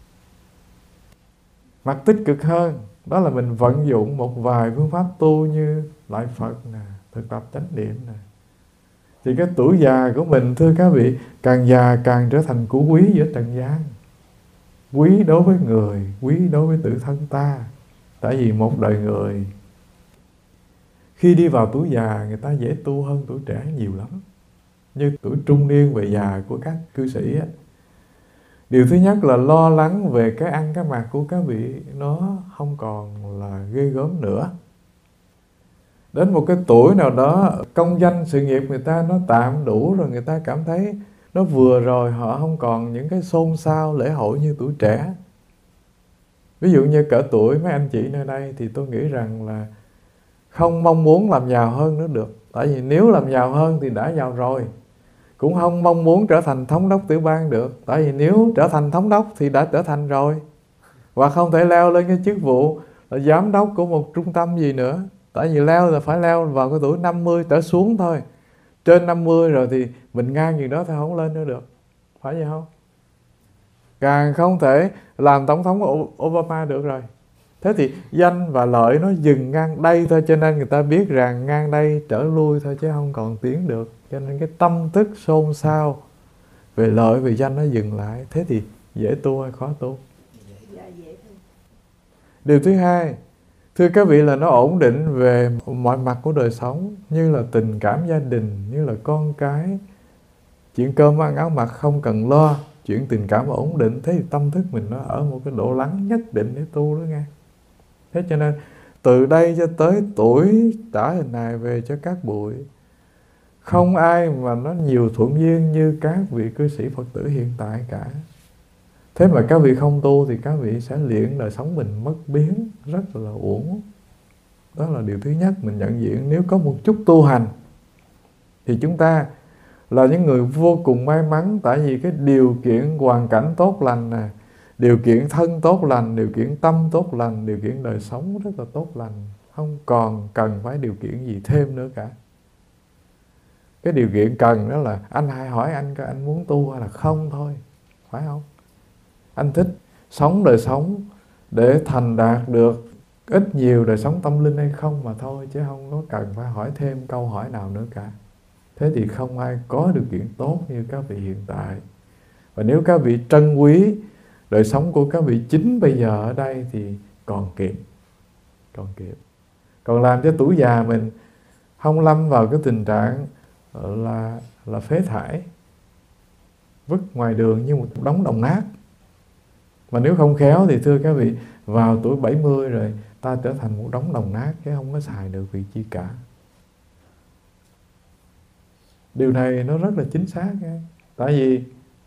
Mặt tích cực hơn, đó là mình vận dụng một vài phương pháp tu như lại Phật nè, thực tập chánh niệm nè, thì cái tuổi già của mình, thưa các vị, càng già càng trở thành củ quý giữa trần gian. Quý đối với người, quý đối với tự thân ta. Tại vì một đời người khi đi vào tuổi già, người ta dễ tu hơn tuổi trẻ nhiều lắm. Như tuổi trung niên về già của các cư sĩ á, điều thứ nhất là lo lắng về cái ăn cái mặc của các vị nó không còn là ghê gớm nữa. Đến một cái tuổi nào đó, công danh sự nghiệp người ta nó tạm đủ rồi, người ta cảm thấy nó vừa rồi, họ không còn những cái xôn xao lễ hội như tuổi trẻ. Ví dụ như cỡ tuổi mấy anh chị nơi đây thì tôi nghĩ rằng là không mong muốn làm giàu hơn nữa được. Tại vì nếu làm giàu hơn thì đã giàu rồi. Cũng không mong muốn trở thành thống đốc tiểu bang được. Tại vì nếu trở thành thống đốc thì đã trở thành rồi. Và không thể leo lên cái chức vụ là giám đốc của một trung tâm gì nữa. Tại vì leo là phải leo vào cái tuổi năm mươi trở xuống thôi. Trên năm mươi rồi thì mình ngang gì đó thì không lên nữa được. Phải vậy không? Càng không thể làm tổng thống Obama được rồi. Thế thì danh và lợi nó dừng ngang đây thôi, cho nên người ta biết rằng ngang đây trở lui thôi chứ không còn tiến được. Cho nên cái tâm thức xôn xao về lợi, về danh nó dừng lại. Thế thì dễ tu hay khó tu? Điều thứ hai, thưa các vị, là nó ổn định về mọi mặt của đời sống, như là tình cảm gia đình, như là con cái, chuyện cơm ăn áo mặc không cần lo, chuyện tình cảm ổn định. Thế thì tâm thức mình nó ở một cái độ lắng nhất định để tu đó nghe. Thế cho nên từ đây cho tới tuổi tả hình này về cho các bụi, không ai mà nó nhiều thuận duyên như các vị cư sĩ Phật tử hiện tại cả. Thế mà các vị không tu thì các vị sẽ luyện đời sống mình mất biến, rất là uổng. Đó là điều thứ nhất mình nhận diện. Nếu có một chút tu hành thì chúng ta là những người vô cùng may mắn. Tại vì cái điều kiện hoàn cảnh tốt lành nè, điều kiện thân tốt lành, điều kiện tâm tốt lành, điều kiện đời sống rất là tốt lành, không còn cần phải điều kiện gì thêm nữa cả. Cái điều kiện cần đó là anh hãy hỏi anh coi anh muốn tu hay là không thôi, phải không? Anh thích sống đời sống để thành đạt được ít nhiều đời sống tâm linh hay không mà thôi, chứ không có cần phải hỏi thêm câu hỏi nào nữa cả. Thế thì không ai có điều kiện tốt như các vị hiện tại. Và nếu các vị trân quý đời sống của các vị chính bây giờ ở đây thì còn kịp. Còn kịp. Còn làm cho tuổi già mình không lâm vào cái tình trạng là, là phế thải, vứt ngoài đường như một đống đồng nát. Mà nếu không khéo thì thưa các vị, vào tuổi bảy mươi rồi ta trở thành một đống đồng nát, chứ không có xài được việc chi cả. Điều này nó rất là chính xác nghe. Tại vì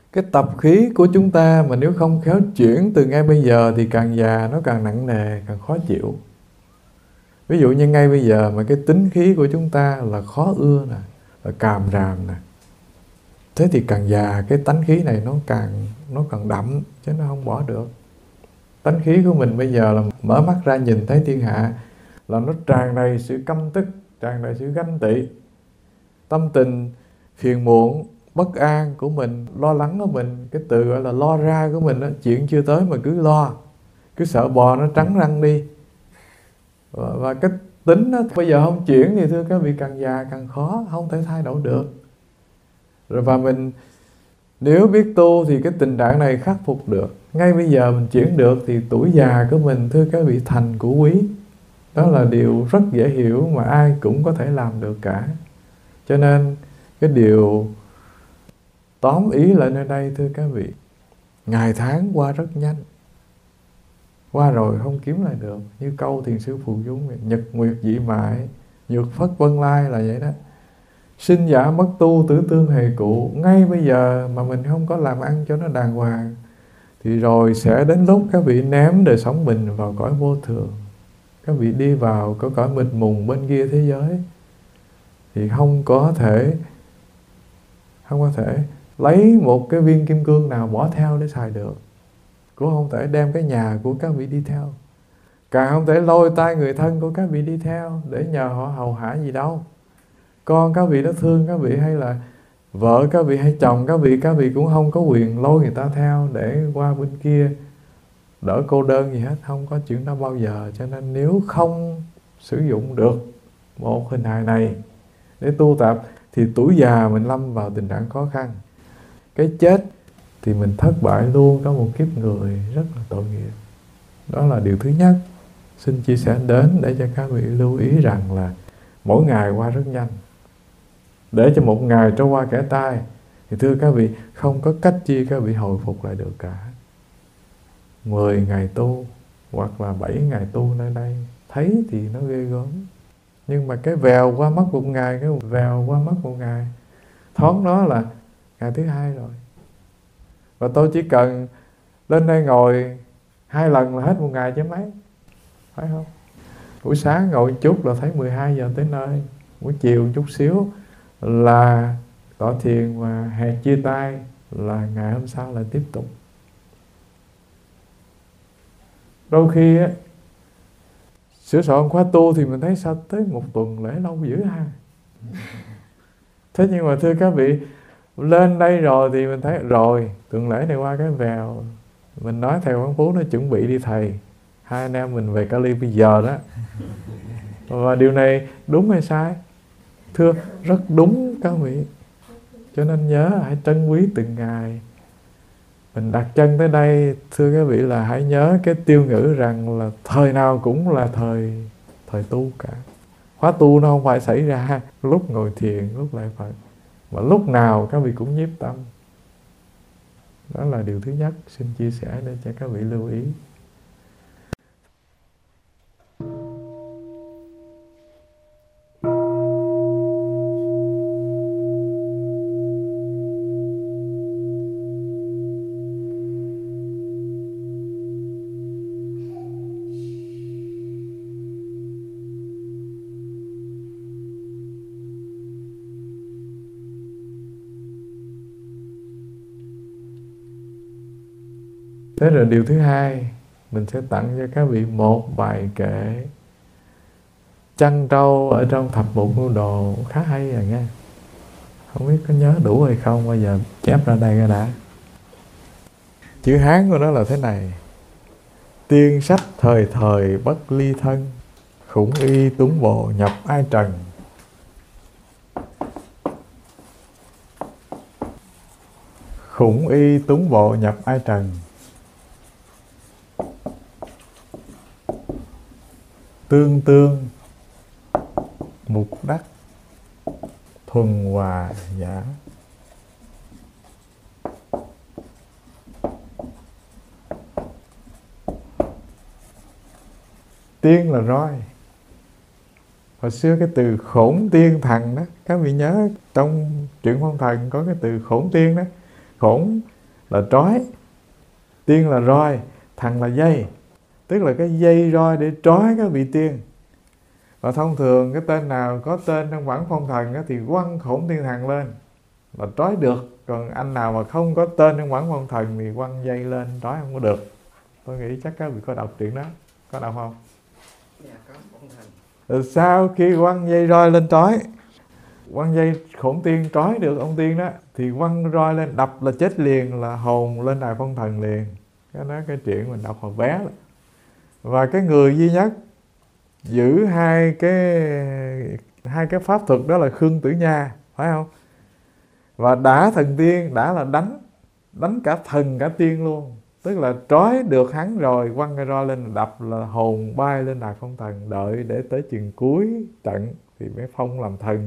Cái tập khí của chúng ta mà nếu không khéo chuyển từ ngay bây giờ thì càng già nó càng nặng nề, càng khó chịu. Ví dụ như ngay bây giờ mà cái tính khí của chúng ta là khó ưa nè, là càm ràm nè, thế thì càng già cái tánh khí này nó càng nó càng đậm, chứ nó không bỏ được. Tánh khí của mình bây giờ là mở mắt ra nhìn thấy thiên hạ là nó tràn đầy sự căm tức, tràn đầy sự ganh tị. Tâm tình phiền muộn, bất an của mình, lo lắng của mình, cái từ gọi là lo ra của mình đó, chuyện chưa tới mà cứ lo, cứ sợ bò nó trắng răng đi. Và, và cái tính đó bây giờ không chuyển thì thưa các vị càng già càng khó, không thể thay đổi được. Rồi và mình nếu biết tu thì cái tình trạng này khắc phục được. Ngay bây giờ mình chuyển được thì tuổi già của mình thưa các vị thành của quý. Đó là điều rất dễ hiểu mà ai cũng có thể làm được cả. Cho nên cái điều tóm ý lại nơi đây thưa các vị, ngày tháng qua rất nhanh, qua rồi không kiếm lại được. Như câu thiền sư Phù Dung, nhật nguyệt dị mại, nhược phất vân lai là vậy đó. Sinh giả mất tu, tử tương hề cụ. Ngay bây giờ mà mình không có làm ăn cho nó đàng hoàng thì rồi sẽ đến lúc các vị ném đời sống mình vào cõi vô thường. Các vị đi vào cái cõi mịt mùng bên kia thế giới thì không có thể không có thể lấy một cái viên kim cương nào bỏ theo để xài được, cũng không thể đem cái nhà của các vị đi theo, càng không thể lôi tay người thân của các vị đi theo để nhờ họ hầu hạ gì đâu. Con các vị đó thương các vị, hay là vợ các vị hay chồng các vị, các vị cũng không có quyền lôi người ta theo để qua bên kia đỡ cô đơn gì hết, không có chuyện đó bao giờ. Cho nên nếu không sử dụng được một hình hài này để tu tập thì tuổi già mình lâm vào tình trạng khó khăn. Cái chết thì mình thất bại luôn cả một kiếp người, rất là tội nghiệp. Đó là điều thứ nhất xin chia sẻ đến để cho các vị lưu ý rằng là mỗi ngày qua rất nhanh. Để cho một ngày trôi qua kẻ tai thì thưa các vị không có cách chi các vị hồi phục lại được cả. Mười ngày tu hoặc là bảy ngày tu nơi đây thấy thì nó ghê gớm, nhưng mà cái vèo qua mất một ngày, cái vèo qua mất một ngày, thoáng đó là ngày thứ hai rồi. Và tôi chỉ cần lên đây ngồi hai lần là hết một ngày chứ mấy, phải không? Buổi sáng ngồi chút là thấy mười hai giờ tới nơi, buổi chiều chút xíu là tọa thiền và hẹn chia tay là ngày hôm sau lại tiếp tục. Đôi khi á, sửa soạn khóa tu thì mình thấy sao tới một tuần lễ lâu dữ ha. Thế nhưng mà thưa các vị, lên đây rồi thì mình thấy rồi, tuần lễ này qua cái vèo. Mình nói thầy Quán Phú nó chuẩn bị đi thầy, hai anh em mình về Cali bây giờ đó. Và điều này đúng hay sai? Thưa, rất đúng các vị. Cho nên nhớ hãy trân quý từng ngày. Mình đặt chân tới đây, thưa các vị, là hãy nhớ cái tiêu ngữ rằng là thời nào cũng là thời thời tu cả. Khóa tu nó không phải xảy ra lúc ngồi thiền, lúc lại Phật, mà lúc nào các vị cũng nhiếp tâm. Đó là điều thứ nhất xin chia sẻ để cho các vị lưu ý. Thế rồi điều thứ hai, mình sẽ tặng cho các vị một bài kệ Trăn Trâu ở trong Thập Bộ Ngưu Đồ, khá hay à nghe. Không biết có nhớ đủ hay không, bây giờ chép ra đây ra đã. Chữ Hán của nó là thế này: tiên sách thời thời bất ly thân, khủng y túng bộ nhập ai trần. Khủng y túng bộ nhập ai trần. Tương tương mục đắc, thuần hòa giả. Tiên là roi. Hồi xưa cái từ khổn tiên thần đó, các vị nhớ trong truyện Phong Thần có cái từ khổn tiên đó. Khổn là trói, tiên là roi, thần là dây, tức là cái dây roi để trói các vị tiên. Và thông thường cái tên nào có tên trong bản phong thần á, thì quăng Khổn Tiên Thần lên là trói được. Còn anh nào mà không có tên trong bản phong thần thì quăng dây lên trói không có được. Tôi nghĩ chắc các vị có đọc chuyện đó. Có đọc không? Dạ, có phong thần. Rồi sau khi quăng dây roi lên trói, quăng dây Khổn Tiên trói được ông tiên đó, thì quăng roi lên đập là chết liền, là hồn lên đài phong thần liền. Cái đó cái chuyện mình đọc hồi bé đó. Và cái người duy nhất giữ hai cái hai cái pháp thuật đó là Khương Tử Nha, phải không? Và đã thần tiên, đã là đánh đánh cả thần cả tiên luôn, tức là trói được hắn rồi, quăng cái roi lên đập là hồn bay lên đài phong thần, đợi để tới chừng cuối trận thì mới phong làm thần.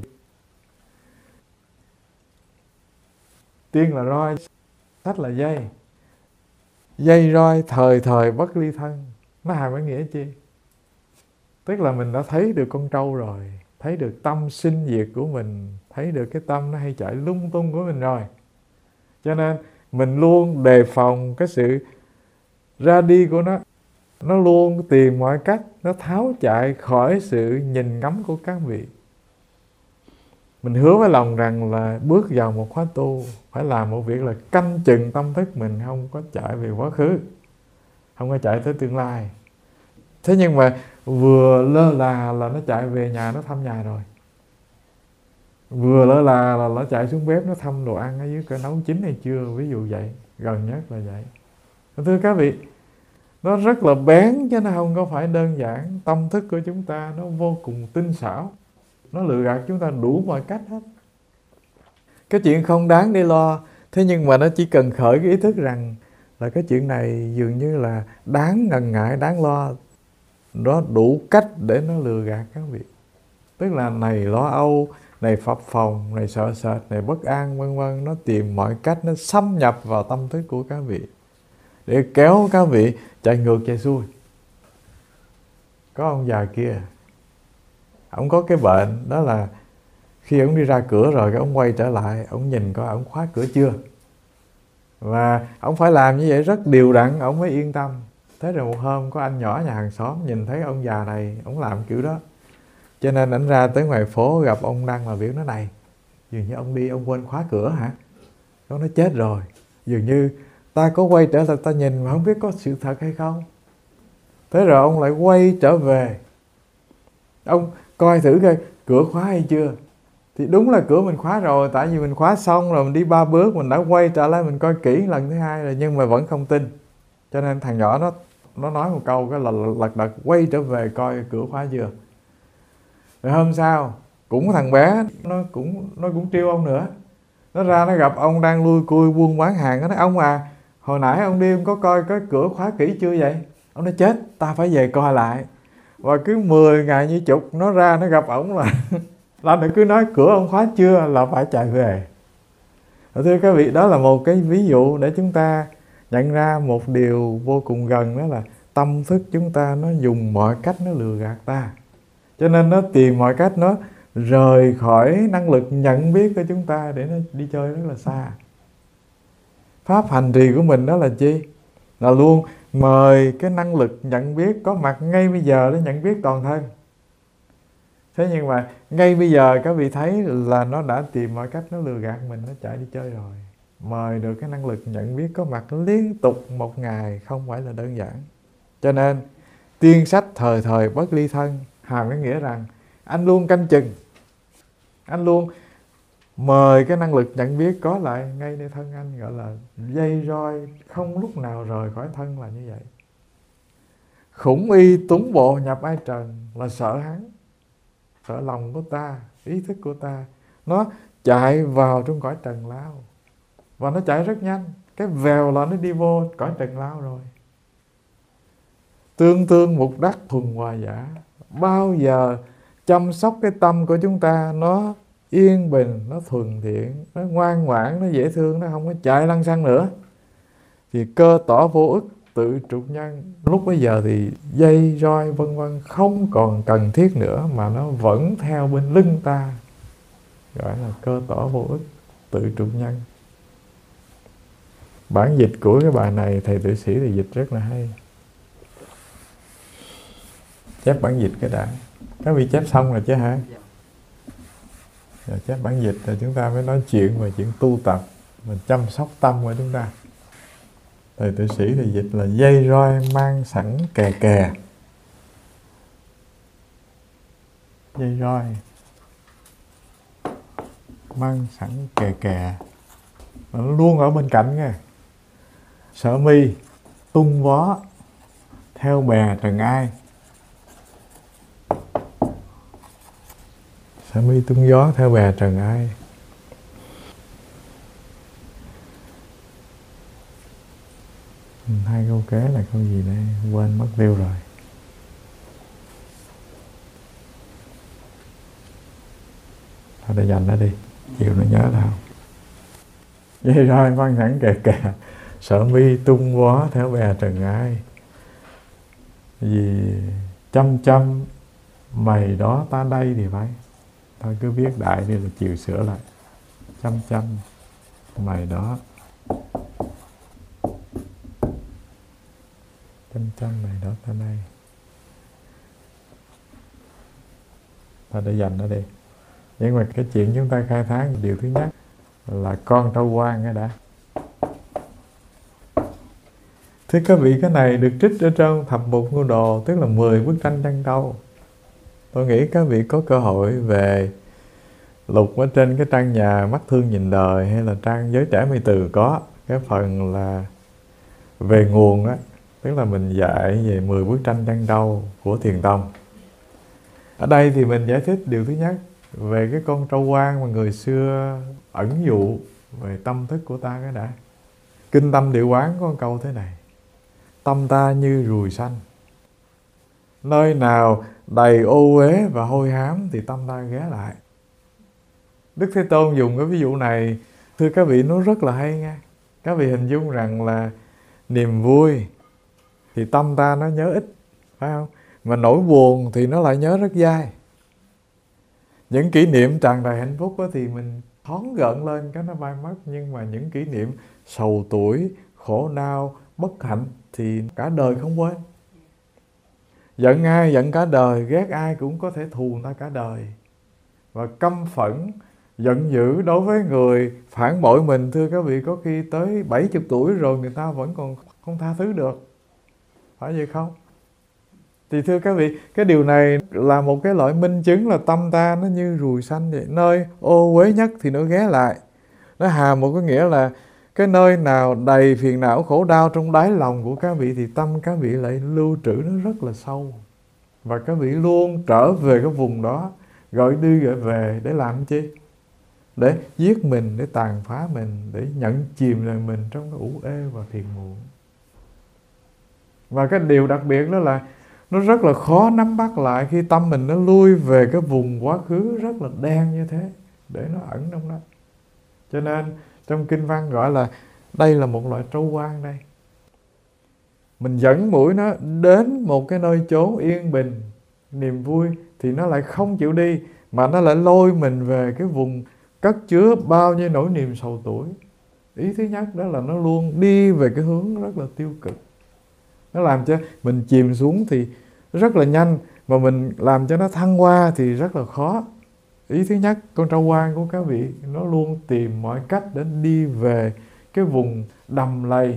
Tiên là roi, sách là dây. Dây roi thời thời bất ly thân. Nó hàm ý nghĩa chi? Tức là mình đã thấy được con trâu rồi, thấy được tâm sinh diệt của mình, thấy được cái tâm nó hay chạy lung tung của mình rồi. Cho nên mình luôn đề phòng cái sự ra đi của nó. Nó luôn tìm mọi cách, nó tháo chạy khỏi sự nhìn ngắm của các vị. Mình hứa với lòng rằng là bước vào một khóa tu phải làm một việc là canh chừng tâm thức mình không có chạy về quá khứ, không có chạy tới tương lai. Thế nhưng mà vừa lơ là là nó chạy về nhà nó thăm nhà rồi. Vừa lơ là là nó chạy xuống bếp nó thăm đồ ăn ở dưới coi nấu chín hay chưa, ví dụ vậy. Gần nhất là vậy. Thưa các vị, nó rất là bén chứ nó không có phải đơn giản. Tâm thức của chúng ta nó vô cùng tinh xảo, nó lừa gạt chúng ta đủ mọi cách hết. Cái chuyện không đáng để lo, thế nhưng mà nó chỉ cần khởi cái ý thức rằng là cái chuyện này dường như là đáng ngần ngại, đáng lo. Nó đủ cách để nó lừa gạt các vị. Tức là này lo âu, này phập phồng, này sợ sệt, này bất an, vân vân. Nó tìm mọi cách nó xâm nhập vào tâm thức của các vị để kéo các vị chạy ngược chạy xuôi. Có ông già kia, ông có cái bệnh đó là khi ông đi ra cửa rồi cái ông quay trở lại, ông nhìn coi ông khóa cửa chưa. Và ông phải làm như vậy rất đều đặn ông mới yên tâm. Thế rồi một hôm có anh nhỏ nhà hàng xóm nhìn thấy ông già này ông làm kiểu đó, cho nên ảnh ra tới ngoài phố gặp ông đang làm việc. Nó này, dường như ông đi ông quên khóa cửa hả? Ông nói chết rồi, dường như ta có quay trở lại ta nhìn mà không biết có sự thật hay không. Thế rồi ông lại quay trở về, ông coi thử coi cửa khóa hay chưa. Thì đúng là cửa mình khóa rồi, tại vì mình khóa xong rồi, mình đi ba bước mình đã quay trở lại mình coi kỹ lần thứ hai rồi, nhưng mà vẫn không tin. Cho nên thằng nhỏ nó nó nói một câu cái là lật đật quay trở về coi cửa khóa chưa. Rồi hôm sau cũng thằng bé nó cũng nó cũng trêu ông nữa. Nó ra nó gặp ông đang lui cui buôn bán hàng. Nó nói ông à, hồi nãy ông đi ông có coi cái cửa khóa kỹ chưa vậy? Ông nói chết, ta phải về coi lại. Và cứ mười ngày như chục nó ra nó gặp ổng là là nó cứ nói cửa ông khóa chưa là phải chạy về. Thưa các vị, đó là một cái ví dụ để chúng ta nhận ra một điều vô cùng gần, đó là tâm thức chúng ta nó dùng mọi cách nó lừa gạt ta. Cho nên nó tìm mọi cách nó rời khỏi năng lực nhận biết của chúng ta để nó đi chơi rất là xa. Pháp hành trì của mình đó là chi? Là luôn mời cái năng lực nhận biết có mặt ngay bây giờ để nhận biết toàn thân. Thế nhưng mà ngay bây giờ các vị thấy là nó đã tìm mọi cách nó lừa gạt mình, nó chạy đi chơi rồi. Mời được cái năng lực nhận biết có mặt liên tục một ngày không phải là đơn giản. Cho nên tiên sách thời thời bất ly thân hàm cái nghĩa rằng anh luôn canh chừng, anh luôn mời cái năng lực nhận biết có lại ngay nơi thân anh, gọi là dây roi không lúc nào rời khỏi thân là như vậy. Khủng y túng bộ nhập ai trần là sợ hắn, sợ lòng của ta, ý thức của ta nó chạy vào trong cõi trần lao. Và nó chạy rất nhanh, cái vèo là nó đi vô cõi trần lao rồi. Tương tương mục đắc thuần hòa giả. Bao giờ chăm sóc cái tâm của chúng ta nó yên bình, nó thuần thiện, nó ngoan ngoãn, nó dễ thương, nó không có chạy lăng xăng nữa, thì cơ tỏ vô ức tự trục nhân. Lúc bấy giờ thì dây roi vân vân không còn cần thiết nữa, mà nó vẫn theo bên lưng ta, gọi là cơ tỏ vô ức tự trục nhân. Bản dịch của cái bài này thầy Tử Sĩ thì dịch rất là hay. Chép bản dịch cái đã. Các vị chép xong rồi chứ hả? Rồi chép bản dịch rồi chúng ta mới nói chuyện về chuyện tu tập, mình chăm sóc tâm của chúng ta. Thầy Tử Sĩ thì dịch là dây roi mang sẵn kè kè. Dây roi mang sẵn kè kè, nó luôn ở bên cạnh nha. Sở mi tung vó theo bè trần ai. Sở mi tung gió theo bè trần ai. Hai câu kế là câu gì đây? Quên mất tiêu rồi. Thôi để dành nó đi, chiều nó nhớ nào. Dây roi mang sẵn kè kè, sở mi tung vó theo bè trần ai. Vì chăm chăm mày đó ta đây thì phải. Thôi cứ viết đại đi là chiều sửa lại. Chăm chăm mày đó, chăm chăm mày đó ta đây. Thôi để dành nó đi. Nhưng mà cái chuyện chúng ta khai thác, điều thứ nhất là con trâu quan cái đã. Thưa các vị, cái này được trích ở trong Thập Mục Ngưu Đồ, tức là mười bức tranh trăn trâu. Tôi nghĩ các vị có cơ hội về lục ở trên cái trang nhà Mắt Thương Nhìn Đời hay là trang Giới Trẻ Mây Từ có cái phần là về nguồn á, tức là mình dạy về mười bức tranh trăn trâu của Thiền Tông. Ở đây thì mình giải thích điều thứ nhất về cái con trâu quan mà người xưa ẩn dụ về tâm thức của ta cái đã. Kinh Tâm Điệu Quán có một câu thế này: tâm ta như ruồi xanh, nơi nào đầy ô uế và hôi hám thì tâm ta ghé lại. Đức Thế Tôn dùng cái ví dụ này, thưa các vị, nó rất là hay nha. Các vị hình dung rằng là niềm vui thì tâm ta nó nhớ ít, phải không? Mà nỗi buồn thì nó lại nhớ rất dai. Những kỷ niệm tràn đầy hạnh phúc đó thì mình thoáng gợn lên cái nó bay mất. Nhưng mà những kỷ niệm sầu tuổi, khổ đau, bất hạnh thì cả đời không quên. Giận ai giận cả đời, ghét ai cũng có thể thù người ta cả đời. Và căm phẫn, giận dữ đối với người phản bội mình, thưa các vị, có khi tới bảy mươi tuổi rồi người ta vẫn còn không tha thứ được. Phải vậy không? Thì thưa các vị, cái điều này là một cái loại minh chứng là tâm ta nó như ruồi xanh vậy. Nơi ô uế nhất thì nó ghé lại. Nó hàm một cái nghĩa là cái nơi nào đầy phiền não khổ đau trong đáy lòng của các vị thì tâm các vị lại lưu trữ nó rất là sâu. Và các vị luôn trở về cái vùng đó, gọi đi gọi về để làm chi? Để giết mình, để tàn phá mình, để nhận chìm lại mình trong cái ủ ê và phiền muộn. Và cái điều đặc biệt đó là nó rất là khó nắm bắt lại khi tâm mình nó lui về cái vùng quá khứ rất là đen như thế, để nó ẩn trong đó. Cho nên trong kinh văn gọi là đây là một loại trâu quan đây. Mình dẫn mũi nó đến một cái nơi chốn yên bình, niềm vui, thì nó lại không chịu đi, mà nó lại lôi mình về cái vùng cất chứa bao nhiêu nỗi niềm sầu tuổi. Ý thứ nhất đó là nó luôn đi về cái hướng rất là tiêu cực. Nó làm cho mình chìm xuống thì rất là nhanh, mà mình làm cho nó thăng hoa thì rất là khó. Ý thứ nhất, con trâu quan của các vị nó luôn tìm mọi cách để đi về cái vùng đầm lầy,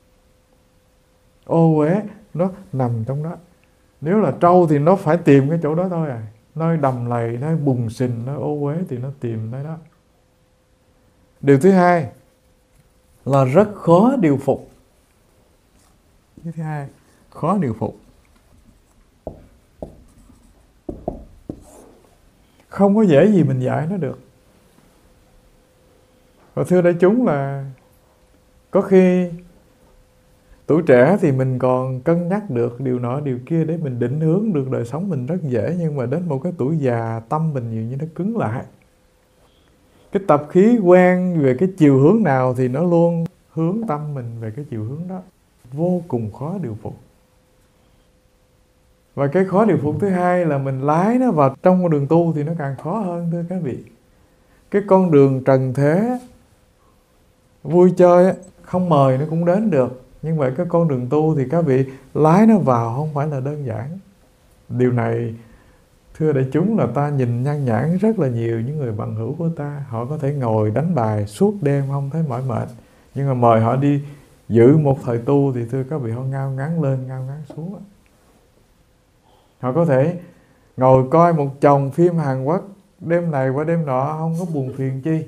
ô uế, nó nằm trong đó. Nếu là trâu thì nó phải tìm cái chỗ đó thôi à. Nơi đầm lầy, nơi bùn xình, nơi ô uế thì nó tìm nơi đó. Điều thứ hai là rất khó điều phục. Điều thứ hai, khó điều phục. Không có dễ gì mình dạy nó được. Và thưa đại chúng là có khi tuổi trẻ thì mình còn cân nhắc được điều nọ điều kia để mình định hướng được đời sống mình rất dễ. Nhưng mà đến một cái tuổi già, tâm mình nhiều như nó cứng lại. Cái tập khí quen về cái chiều hướng nào thì nó luôn hướng tâm mình về cái chiều hướng đó. Vô cùng khó điều phục. Và cái khó điều phục thứ hai là mình lái nó vào trong con đường tu thì nó càng khó hơn, thưa các vị. Cái con đường trần thế, vui chơi không mời nó cũng đến được. Nhưng mà cái con đường tu thì các vị lái nó vào không phải là đơn giản. Điều này thưa đại chúng là ta nhìn nhan nhãn rất là nhiều những người bằng hữu của ta. Họ có thể ngồi đánh bài suốt đêm không thấy mỏi mệt. Nhưng mà mời họ đi giữ một thời tu thì thưa các vị họ ngao ngán lên, ngao ngán xuống. Họ có thể ngồi coi một chồng phim Hàn Quốc đêm này qua đêm nọ không có buồn phiền chi.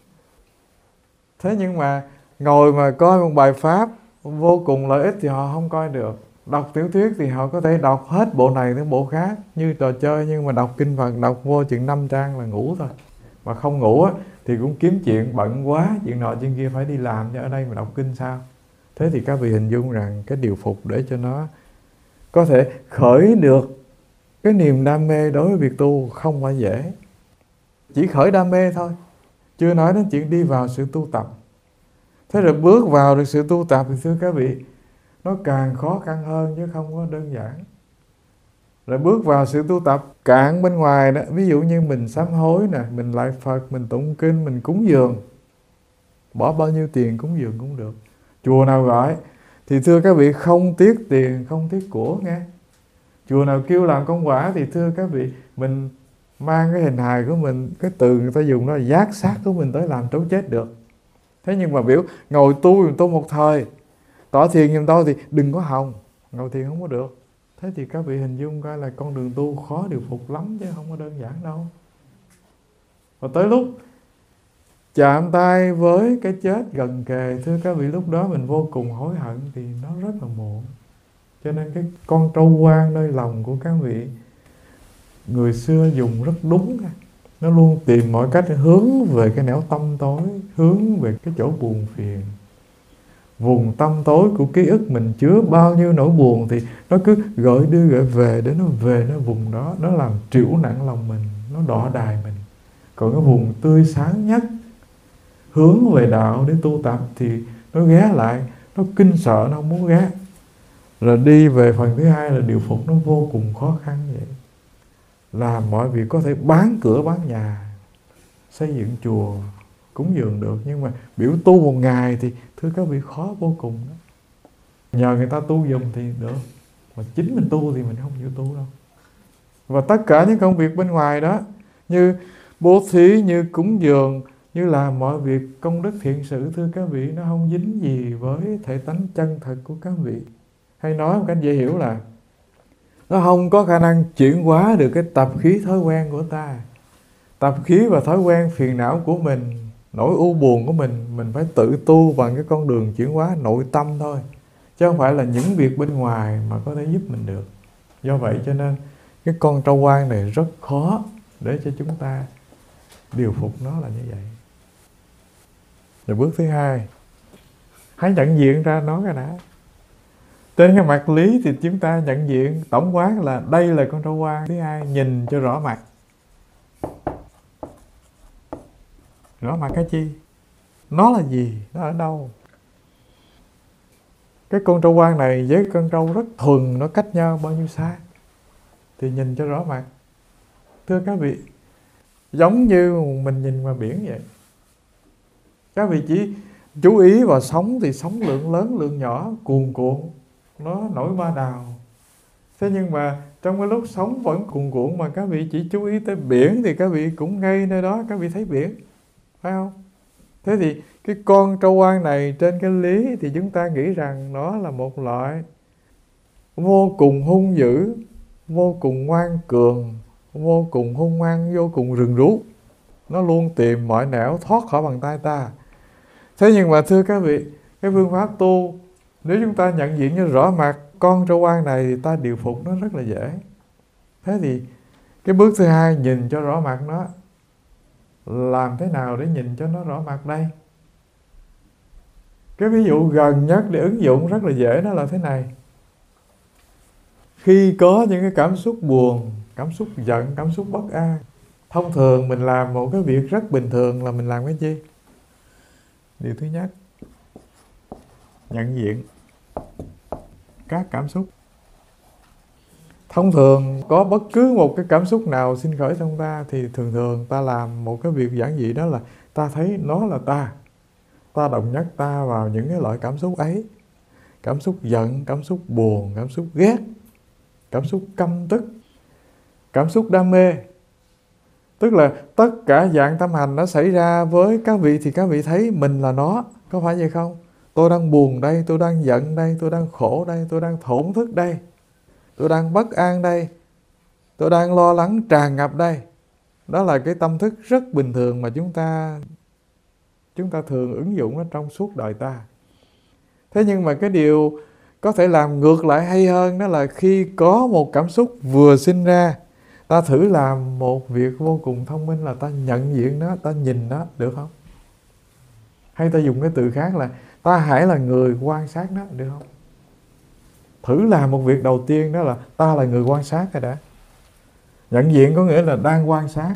Thế nhưng mà ngồi mà coi một bài pháp vô cùng lợi ích thì họ không coi được. Đọc tiểu thuyết thì họ có thể đọc hết bộ này đến bộ khác như trò chơi, nhưng mà đọc kinh Phật đọc vô chừng năm trang là ngủ thôi. Mà không ngủ á, thì cũng kiếm chuyện bận quá, chuyện nọ chuyện kia phải đi làm, chứ ở đây mà đọc kinh sao. Thế thì các vị hình dung rằng cái điều phục để cho nó có thể khởi được cái niềm đam mê đối với việc tu không phải dễ. Chỉ khởi đam mê thôi, chưa nói đến chuyện đi vào sự tu tập. Thế rồi bước vào được sự tu tập thì thưa các vị, nó càng khó khăn hơn chứ không có đơn giản. Rồi bước vào sự tu tập cạn bên ngoài đó, ví dụ như mình sám hối nè, mình lại Phật, mình tụng kinh, mình cúng dường, bỏ bao nhiêu tiền cúng dường cũng được. Chùa nào gọi thì thưa các vị không tiếc tiền, không tiếc của nghe. Chùa nào kêu làm công quả thì thưa các vị, mình mang cái hình hài của mình, cái từ người ta dùng đó là giác xác của mình tới làm trốn chết được. Thế nhưng mà biểu ngồi tu tu một thời, tỏ thiền giùm tôi thì đừng có hòng, ngồi thiền không có được. Thế thì các vị hình dung coi là con đường tu khó điều phục lắm chứ không có đơn giản đâu. Và tới lúc chạm tay với cái chết gần kề, thưa các vị, lúc đó mình vô cùng hối hận thì nó rất là muộn. Cho nên cái con trâu hoang nơi lòng của các vị, người xưa dùng rất đúng. Nó luôn tìm mọi cách hướng về cái nẻo tâm tối, hướng về cái chỗ buồn phiền. Vùng tâm tối của ký ức mình chứa bao nhiêu nỗi buồn thì nó cứ gợi đưa gợi về để nó về nó vùng đó, nó làm trĩu nặng lòng mình, nó đọ đài mình. Còn cái vùng tươi sáng nhất, hướng về đạo để tu tập thì nó ghé lại, nó kinh sợ, nó không muốn ghé. Rồi đi về phần thứ hai là điều phục nó vô cùng khó khăn vậy. Làm mọi việc có thể bán cửa bán nhà, xây dựng chùa, cúng dường được, nhưng mà biểu tu một ngày thì thưa các vị khó vô cùng đó. Nhờ người ta tu dùng thì được, mà chính mình tu thì mình không chịu tu đâu. Và tất cả những công việc bên ngoài đó, như bố thí, như cúng dường, như làm mọi việc công đức thiện sự, thưa các vị, nó không dính gì với thể tánh chân thật của các vị. Hay nói một cách dễ hiểu là nó không có khả năng chuyển hóa được cái tập khí thói quen của ta. Tập khí và thói quen phiền não của mình, nỗi u buồn của mình, mình phải tự tu bằng cái con đường chuyển hóa nội tâm thôi, chứ không phải là những việc bên ngoài mà có thể giúp mình được. Do vậy cho nên cái con trâu hoang này rất khó để cho chúng ta điều phục nó là như vậy. Rồi bước thứ hai, hãy nhận diện ra nó cái đã. Trên cái mặt lý thì chúng ta nhận diện tổng quát là đây là con trâu hoang. Thứ hai, nhìn cho rõ mặt. Rõ mặt cái chi? Nó là gì? Nó ở đâu? Cái con trâu hoang này với con trâu rất thuần, nó cách nhau bao nhiêu xa? Thì nhìn cho rõ mặt. Thưa các vị, giống như mình nhìn ngoài biển vậy. Các vị chỉ chú ý vào sóng thì sóng lượng lớn, lượng nhỏ, cuồn cuộn, nó nổi ba đào. Thế nhưng mà trong cái lúc sóng vẫn cuồn cuộn mà các vị chỉ chú ý tới biển thì các vị cũng ngay nơi đó các vị thấy biển, phải không? Thế thì cái con trâu hoang này trên cái lý thì chúng ta nghĩ rằng nó là một loại vô cùng hung dữ, vô cùng ngoan cường, vô cùng hung ngoan, vô cùng rừng rú. Nó luôn tìm mọi nẻo thoát khỏi bàn tay ta. Thế nhưng mà thưa các vị, cái phương pháp tu, nếu chúng ta nhận diện cho rõ mặt con trâu hoang này thì ta điều phục nó rất là dễ. Thế thì cái bước thứ hai, nhìn cho rõ mặt nó. Làm thế nào để nhìn cho nó rõ mặt đây? Cái ví dụ gần nhất để ứng dụng rất là dễ đó là thế này. Khi có những cái cảm xúc buồn, cảm xúc giận, cảm xúc bất an, thông thường mình làm một cái việc rất bình thường là mình làm cái gì? Điều thứ nhất, nhận diện các cảm xúc. Thông thường có bất cứ một cái cảm xúc nào sinh khởi trong ta thì thường thường ta làm một cái việc giản dị, đó là ta thấy nó là ta. ta đồng nhất ta vào những cái loại cảm xúc ấy. Cảm xúc giận, cảm xúc buồn, cảm xúc ghét, cảm xúc căm tức, cảm xúc đam mê. Tức là tất cả dạng tâm hành nó xảy ra với các vị thì các vị thấy mình là nó. Có phải vậy không? Tôi đang buồn đây, tôi đang giận đây, tôi đang khổ đây, tôi đang thổn thức đây, tôi đang bất an đây, tôi đang lo lắng tràn ngập đây. Đó là cái tâm thức rất bình thường mà chúng ta chúng ta thường ứng dụng ở trong suốt đời ta. Thế nhưng mà cái điều có thể làm ngược lại hay hơn đó là khi có một cảm xúc vừa sinh ra, ta thử làm một việc vô cùng thông minh là ta nhận diện nó, ta nhìn nó, được không? Hay ta dùng cái từ khác là ta hãy là người quan sát nó, được không? Thử làm một việc đầu tiên đó là ta là người quan sát rồi đã. Nhận diện có nghĩa là đang quan sát.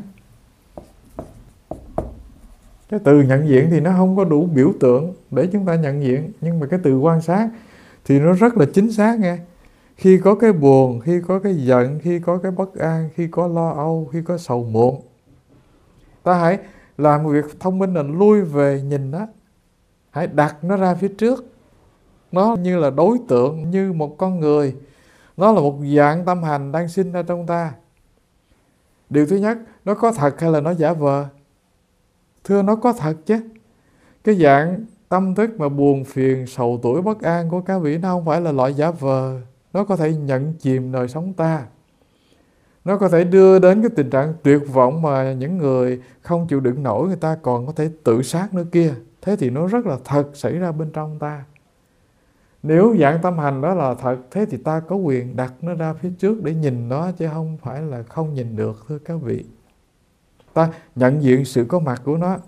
Cái từ nhận diện thì nó không có đủ biểu tượng để chúng ta nhận diện. Nhưng mà cái từ quan sát thì nó rất là chính xác nghe. Khi có cái buồn, khi có cái giận, khi có cái bất an, khi có lo âu, khi có sầu muộn, ta hãy làm một việc thông minh là lui về nhìn nó. Hãy đặt nó ra phía trước. Nó như là đối tượng, như một con người. Nó là một dạng tâm hành đang sinh ra trong ta. Điều thứ nhất, nó có thật hay là nó giả vờ? Thưa, nó có thật chứ. Cái dạng tâm thức mà buồn phiền, sầu tuổi, bất an của các vị nó không phải là loại giả vờ. Nó có thể nhận chìm đời sống ta. Nó có thể đưa đến cái tình trạng tuyệt vọng mà những người không chịu đựng nổi, người ta còn có thể tự sát nữa kia. Thế thì nó rất là thật xảy ra bên trong ta. Nếu dạng tâm hành đó là thật, thế thì ta có quyền đặt nó ra phía trước để nhìn nó, chứ không phải là không nhìn được, thưa các vị. Ta nhận diện sự có mặt của nó.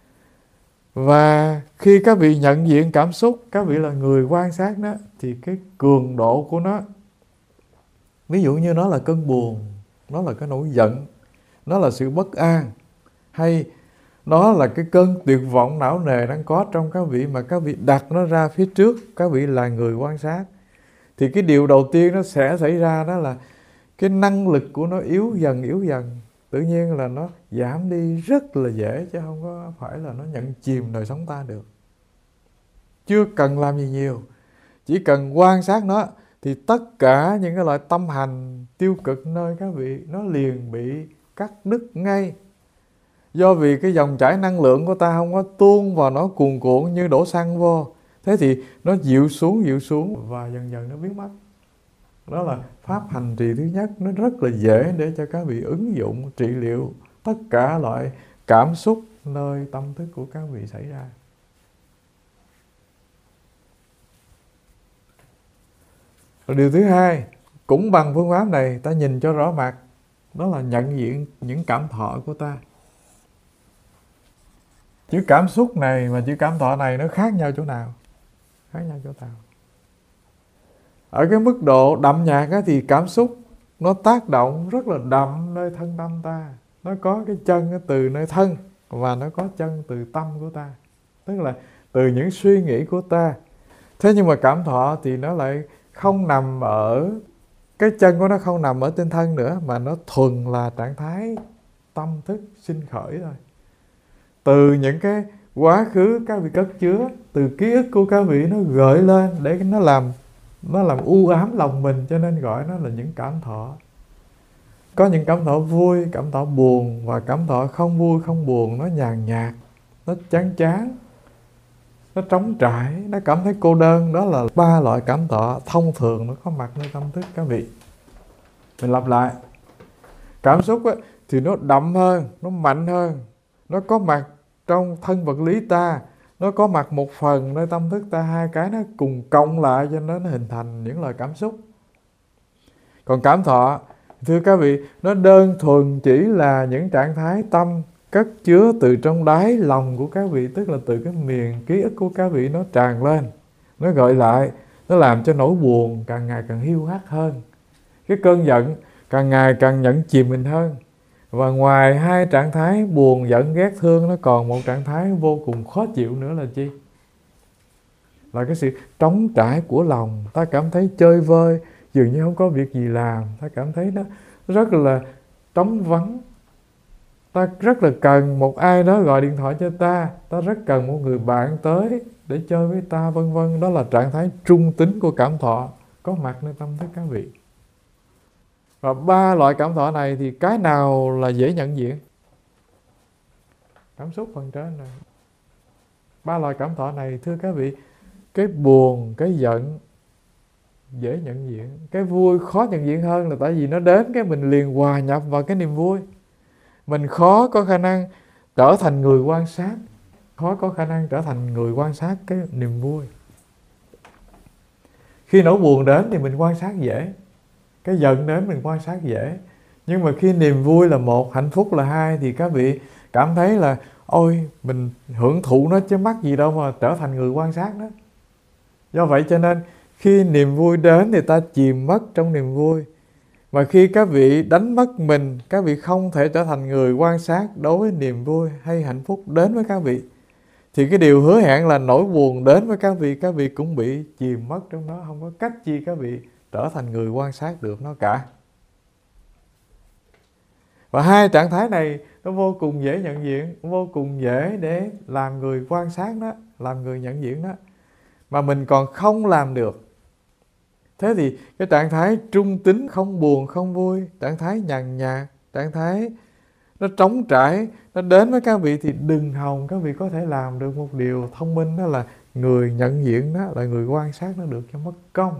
Và khi các vị nhận diện cảm xúc, các vị là người quan sát nó, thì cái cường độ của nó, ví dụ như nó là cơn buồn, nó là cái nỗi giận, nó là sự bất an, hay nó là cái cơn tuyệt vọng não nề đang có trong các vị mà các vị đặt nó ra phía trước, các vị là người quan sát, thì cái điều đầu tiên nó sẽ xảy ra đó là cái năng lực của nó yếu dần yếu dần. Tự nhiên là nó giảm đi rất là dễ, chứ không có phải là nó nhận chìm đời sống ta được. Chưa cần làm gì nhiều, chỉ cần quan sát nó thì tất cả những cái loại tâm hành tiêu cực nơi các vị nó liền bị cắt đứt ngay. Do vì cái dòng chảy năng lượng của ta không có tuôn vào nó cuồn cuộn như đổ xăng vô. Thế thì nó dịu xuống dịu xuống và dần dần nó biến mất. Đó là pháp hành trì thứ nhất, nó rất là dễ để cho các vị ứng dụng trị liệu tất cả loại cảm xúc nơi tâm thức của các vị xảy ra. Rồi điều thứ hai, cũng bằng phương pháp này ta nhìn cho rõ mặt, đó là nhận diện những cảm thọ của ta. Chữ cảm xúc này và chữ cảm thọ này nó khác nhau chỗ nào? Khác nhau chỗ nào? Ở cái mức độ đậm nhạt á, thì cảm xúc nó tác động rất là đậm nơi thân tâm ta. Nó có cái chân từ nơi thân và nó có chân từ tâm của ta. Tức là từ những suy nghĩ của ta. Thế nhưng mà cảm thọ thì nó lại không nằm ở, cái chân của nó không nằm ở trên thân nữa, mà nó thuần là trạng thái tâm thức sinh khởi thôi. Từ những cái quá khứ các vị cất chứa, từ ký ức của các vị nó gợi lên để nó làm nó làm u ám lòng mình, cho nên gọi nó là những cảm thọ. Có những cảm thọ vui, cảm thọ buồn, và cảm thọ không vui không buồn, nó nhàn nhạt, nó chán chán, nó trống trải, nó cảm thấy cô đơn. Đó là ba loại cảm thọ thông thường nó có mặt nơi tâm thức các vị. Mình lặp lại. Cảm xúc ấy, thì nó đậm hơn, nó mạnh hơn, nó có mặt trong thân vật lý ta, nó có mặt một phần nơi tâm thức ta, hai cái nó cùng cộng lại cho nó hình thành những loại cảm xúc. Còn cảm thọ, thưa các vị, nó đơn thuần chỉ là những trạng thái tâm cất chứa từ trong đáy lòng của các vị, tức là từ cái miền ký ức của các vị nó tràn lên, nó gợi lại, nó làm cho nỗi buồn càng ngày càng hiu hắt hơn, cái cơn giận càng ngày càng nhẫn chìm mình hơn. Và ngoài hai trạng thái buồn, giận, ghét, thương, nó còn một trạng thái vô cùng khó chịu nữa là chi? Là cái sự trống trải của lòng. Ta cảm thấy chơi vơi, dường như không có việc gì làm. Ta cảm thấy nó rất là trống vắng. Ta rất là cần một ai đó gọi điện thoại cho ta, ta rất cần một người bạn tới để chơi với ta, vân vân. Đó là trạng thái trung tính của cảm thọ có mặt nơi tâm thức các vị. Và ba loại cảm thọ này thì cái nào là dễ nhận diện? Cảm xúc phần trên này. Ba loại cảm thọ này thưa các vị, cái buồn, cái giận dễ nhận diện, cái vui khó nhận diện hơn, là tại vì nó đến cái mình liền hòa nhập vào cái niềm vui. Mình khó có khả năng trở thành người quan sát, khó có khả năng trở thành người quan sát cái niềm vui. Khi nỗi buồn đến thì mình quan sát dễ, cái giận đến mình quan sát dễ. Nhưng mà khi niềm vui là một, hạnh phúc là hai, thì các vị cảm thấy là ôi mình hưởng thụ nó chứ mắc gì đâu mà trở thành người quan sát đó. Do vậy cho nên khi niềm vui đến thì ta chìm mất trong niềm vui. Mà khi các vị đánh mất mình, các vị không thể trở thành người quan sát đối với niềm vui hay hạnh phúc đến với các vị, thì cái điều hứa hẹn là nỗi buồn đến với các vị, các vị cũng bị chìm mất trong đó, không có cách chi các vị trở thành người quan sát được nó cả. Và hai trạng thái này nó vô cùng dễ nhận diện, vô cùng dễ để làm người quan sát đó, làm người nhận diện đó, mà mình còn không làm được. Thế thì cái trạng thái trung tính, không buồn, không vui, trạng thái nhàn nhạt, trạng thái nó trống trải, nó đến với các vị thì đừng hòng các vị có thể làm được một điều thông minh, đó là người nhận diện đó, là người quan sát nó được cho mất công.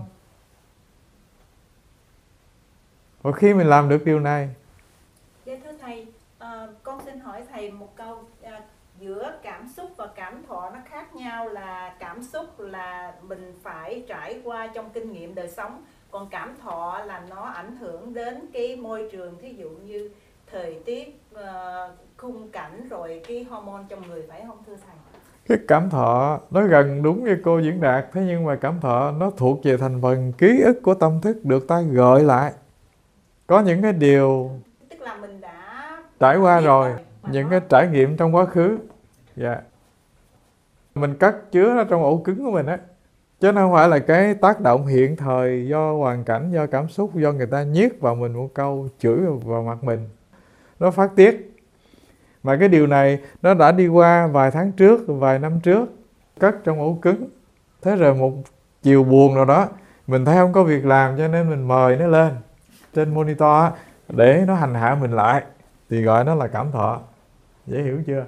Và khi mình làm được điều này. Dạ thưa Thầy, à, con xin hỏi Thầy một câu, à, giữa cảm xúc và cảm thọ nó khác nhau là cảm xúc là mình phải trải qua trong kinh nghiệm đời sống, còn cảm thọ là nó ảnh hưởng đến cái môi trường, thí dụ như thời tiết, uh, khung cảnh, rồi cái hormone trong người, phải không thưa Thầy? Cái cảm thọ nó gần đúng như cô diễn đạt, thế nhưng mà cảm thọ nó thuộc về thành phần ký ức của tâm thức được ta gợi lại. Có những cái điều tức là mình đã trải qua rồi, rồi những nó... cái trải nghiệm trong quá khứ. Dạ. Yeah. Mình cất chứa nó trong ổ cứng của mình á, chứ không phải là cái tác động hiện thời do hoàn cảnh, do cảm xúc, do người ta nhiếc vào mình một câu chửi vào mặt mình, nó phát tiết. Mà cái điều này nó đã đi qua vài tháng trước, vài năm trước, cất trong ổ cứng. Thế rồi một chiều buồn nào đó, mình thấy không có việc làm cho nên mình mời nó lên trên monitor để nó hành hạ mình lại, thì gọi nó là cảm thọ. Dễ hiểu chưa?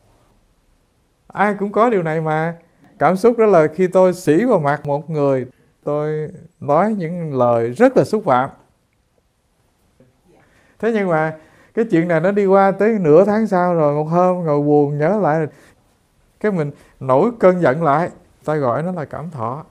Ai cũng có điều này mà. Cảm xúc đó là khi tôi xỉ vào mặt một người, tôi nói những lời rất là xúc phạm. Thế nhưng mà cái chuyện này nó đi qua tới nửa tháng sau rồi, một hôm ngồi buồn nhớ lại, cái mình nổi cơn giận lại, ta gọi nó là cảm thọ.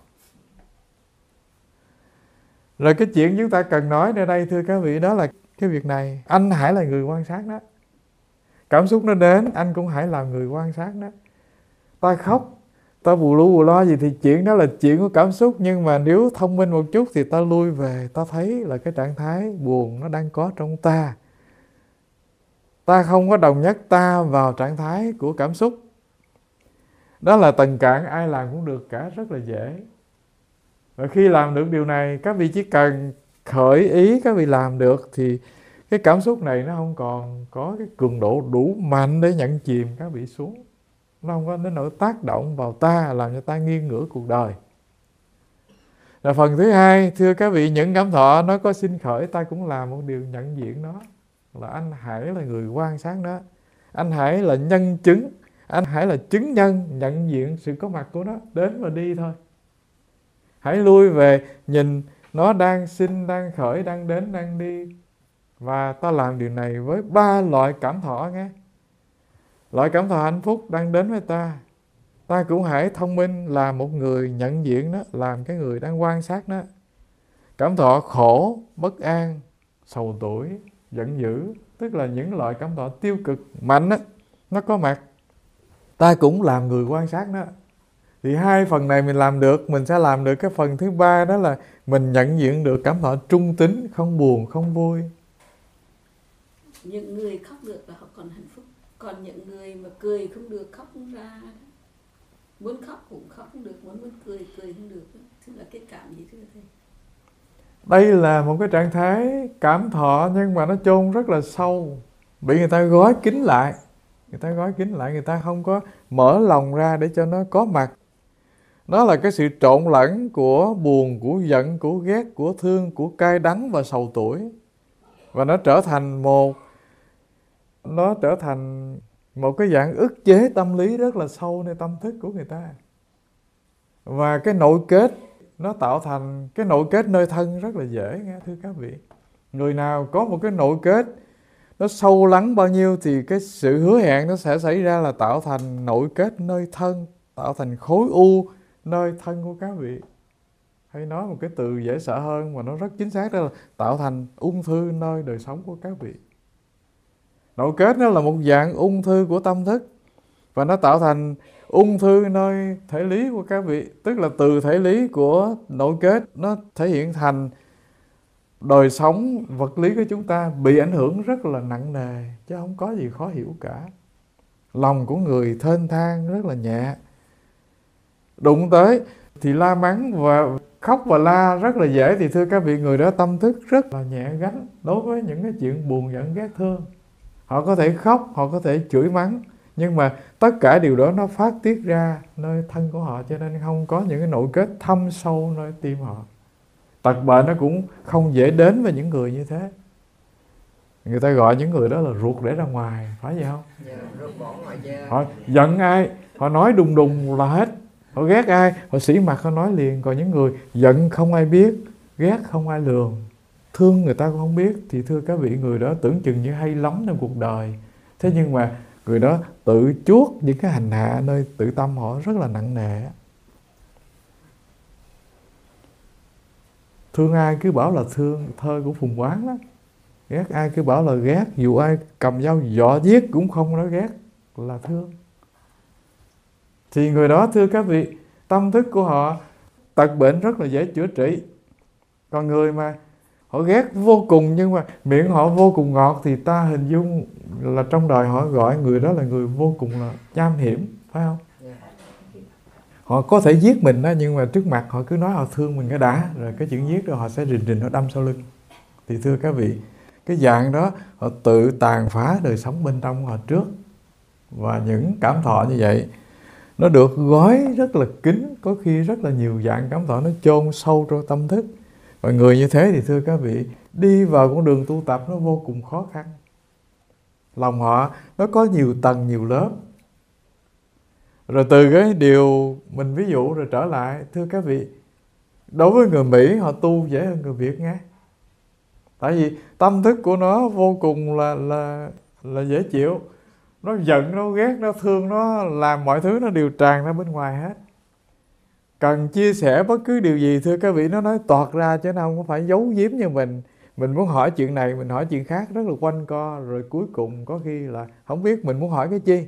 Rồi cái chuyện chúng ta cần nói ở đây thưa các vị, đó là cái việc này, anh hãy là người quan sát đó. Cảm xúc nó đến, anh cũng hãy làm người quan sát đó. Ta khóc, ta bù lu bù lo gì thì chuyện đó là chuyện của cảm xúc, nhưng mà nếu thông minh một chút thì ta lui về, ta thấy là cái trạng thái buồn nó đang có trong ta. Ta không có đồng nhất ta vào trạng thái của cảm xúc. Đó là tầng cạn, ai làm cũng được cả, rất là dễ. Và khi làm được điều này, các vị chỉ cần khởi ý các vị làm được, thì cái cảm xúc này nó không còn có cái cường độ đủ mạnh để nhận chìm các vị xuống. Nó không có đến nỗi tác động vào ta, làm cho ta nghiêng ngửa cuộc đời. Và phần thứ hai, thưa các vị, những cảm thọ nó có sinh khởi, ta cũng làm một điều nhận diện nó, là anh hãy là người quan sát nó. Anh hãy là nhân chứng, anh hãy là chứng nhân nhận diện sự có mặt của nó, đến và đi thôi. Hãy lui về nhìn nó đang sinh, đang khởi, đang đến, đang đi. Và ta làm điều này với ba loại cảm thọ nghe. Loại cảm thọ hạnh phúc đang đến với ta, ta cũng hãy thông minh là một người nhận diện nó, làm cái người đang quan sát nó. Cảm thọ khổ, bất an, sầu tuổi, giận dữ, tức là những loại cảm thọ tiêu cực mạnh á, nó có mặt, ta cũng làm người quan sát nó. Thì hai phần này mình làm được, mình sẽ làm được cái phần thứ ba, đó là mình nhận diện được cảm thọ trung tính, không buồn, không vui. Những người khóc được là họ còn hạnh phúc, còn những người mà cười không được, khóc không ra, muốn khóc cũng khóc không được, muốn muốn cười cười không được. Tức là cái cảm gì thưa thầy? Đây là một cái trạng thái cảm thọ, nhưng mà nó chôn rất là sâu. bị người ta gói kín lại. Người ta gói kín lại, người ta không có mở lòng ra để cho nó có mặt. Nó là cái sự trộn lẫn của buồn, của giận, của ghét, của thương, của cay đắng và sầu tuổi. Và nó trở thành một Nó trở thành một cái dạng ức chế tâm lý rất là sâuในtâm thức của người ta. Và cái nội kết, nó tạo thành cái nội kết nơi thân rất là dễ nghe thưa các vị. Người nào có một cái nội kết nó sâu lắng bao nhiêu thì cái sự hứa hẹn nó sẽ xảy ra là tạo thành nội kết nơi thân, tạo thành khối u nơi thân của các vị. Hay nói một cái từ dễ sợ hơn mà nó rất chính xác, đó là tạo thành ung thư nơi đời sống của các vị. Nội kết nó là một dạng ung thư của tâm thức, và nó tạo thành ung thư nơi thể lý của các vị. Tức là từ thể lý của nội kết nó thể hiện thành đời sống vật lý của chúng ta bị ảnh hưởng rất là nặng nề, chứ không có gì khó hiểu cả. Lòng của người thênh thang rất là nhẹ, đụng tới thì la mắng và khóc và la rất là dễ, thì thưa các vị, người đó tâm thức rất là nhẹ gánh đối với những cái chuyện buồn giận ghét thương. Họ có thể khóc, họ có thể chửi mắng, nhưng mà tất cả điều đó nó phát tiết ra nơi thân của họ, cho nên không có những cái nội kết thâm sâu nơi tim họ. Tật bệnh nó cũng không dễ đến với những người như thế. Người ta gọi những người đó là ruột để ra ngoài, phải vậy không? Dạ, ruột bỏ ngoài da. Họ giận ai, họ nói đùng đùng là hết. Họ ghét ai, họ sỉ mặt họ nói liền. Còn những người giận không ai biết, ghét không ai lường, thương người ta cũng không biết, thì thưa các vị, người đó tưởng chừng như hay lắm trong cuộc đời. Thế nhưng mà người đó tự chuốc những cái hành hạ nơi tự tâm họ rất là nặng nề. Thương ai cứ bảo là thương, thơ của Phùng Quán đó. Ghét ai cứ bảo là ghét, dù ai cầm dao dọ giết cũng không nói ghét, là thương. Thì người đó thưa các vị, tâm thức của họ tật bệnh rất là dễ chữa trị. Còn người mà họ ghét vô cùng nhưng mà miệng họ vô cùng ngọt, thì ta hình dung là trong đời họ gọi người đó là người vô cùng là nham hiểm, phải không? Họ có thể giết mình đó, nhưng mà trước mặt họ cứ nói họ thương mình cái đã, rồi cái chuyện giết đó họ sẽ rình rình họ đâm sau lưng. Thì thưa các vị, cái dạng đó họ tự tàn phá đời sống bên trong họ trước. Và những cảm thọ như vậy nó được gói rất là kín, có khi rất là nhiều dạng cảm thọ nó chôn sâu trong tâm thức. Và người như thế thì thưa các vị, đi vào con đường tu tập nó vô cùng khó khăn. Lòng họ nó có nhiều tầng, nhiều lớp. Rồi từ cái điều mình ví dụ rồi trở lại, thưa các vị, đối với người Mỹ họ tu dễ hơn người Việt nghe. Tại vì tâm thức của nó vô cùng là, là, là dễ chịu. Nó giận, nó ghét, nó thương, nó làm mọi thứ nó đều tràn ra bên ngoài hết. Cần chia sẻ bất cứ điều gì thưa các vị, nó nói toạc ra, chứ nó không có phải giấu giếm như mình. Mình muốn hỏi chuyện này, mình hỏi chuyện khác rất là quanh co, rồi cuối cùng có khi là không biết mình muốn hỏi cái chi.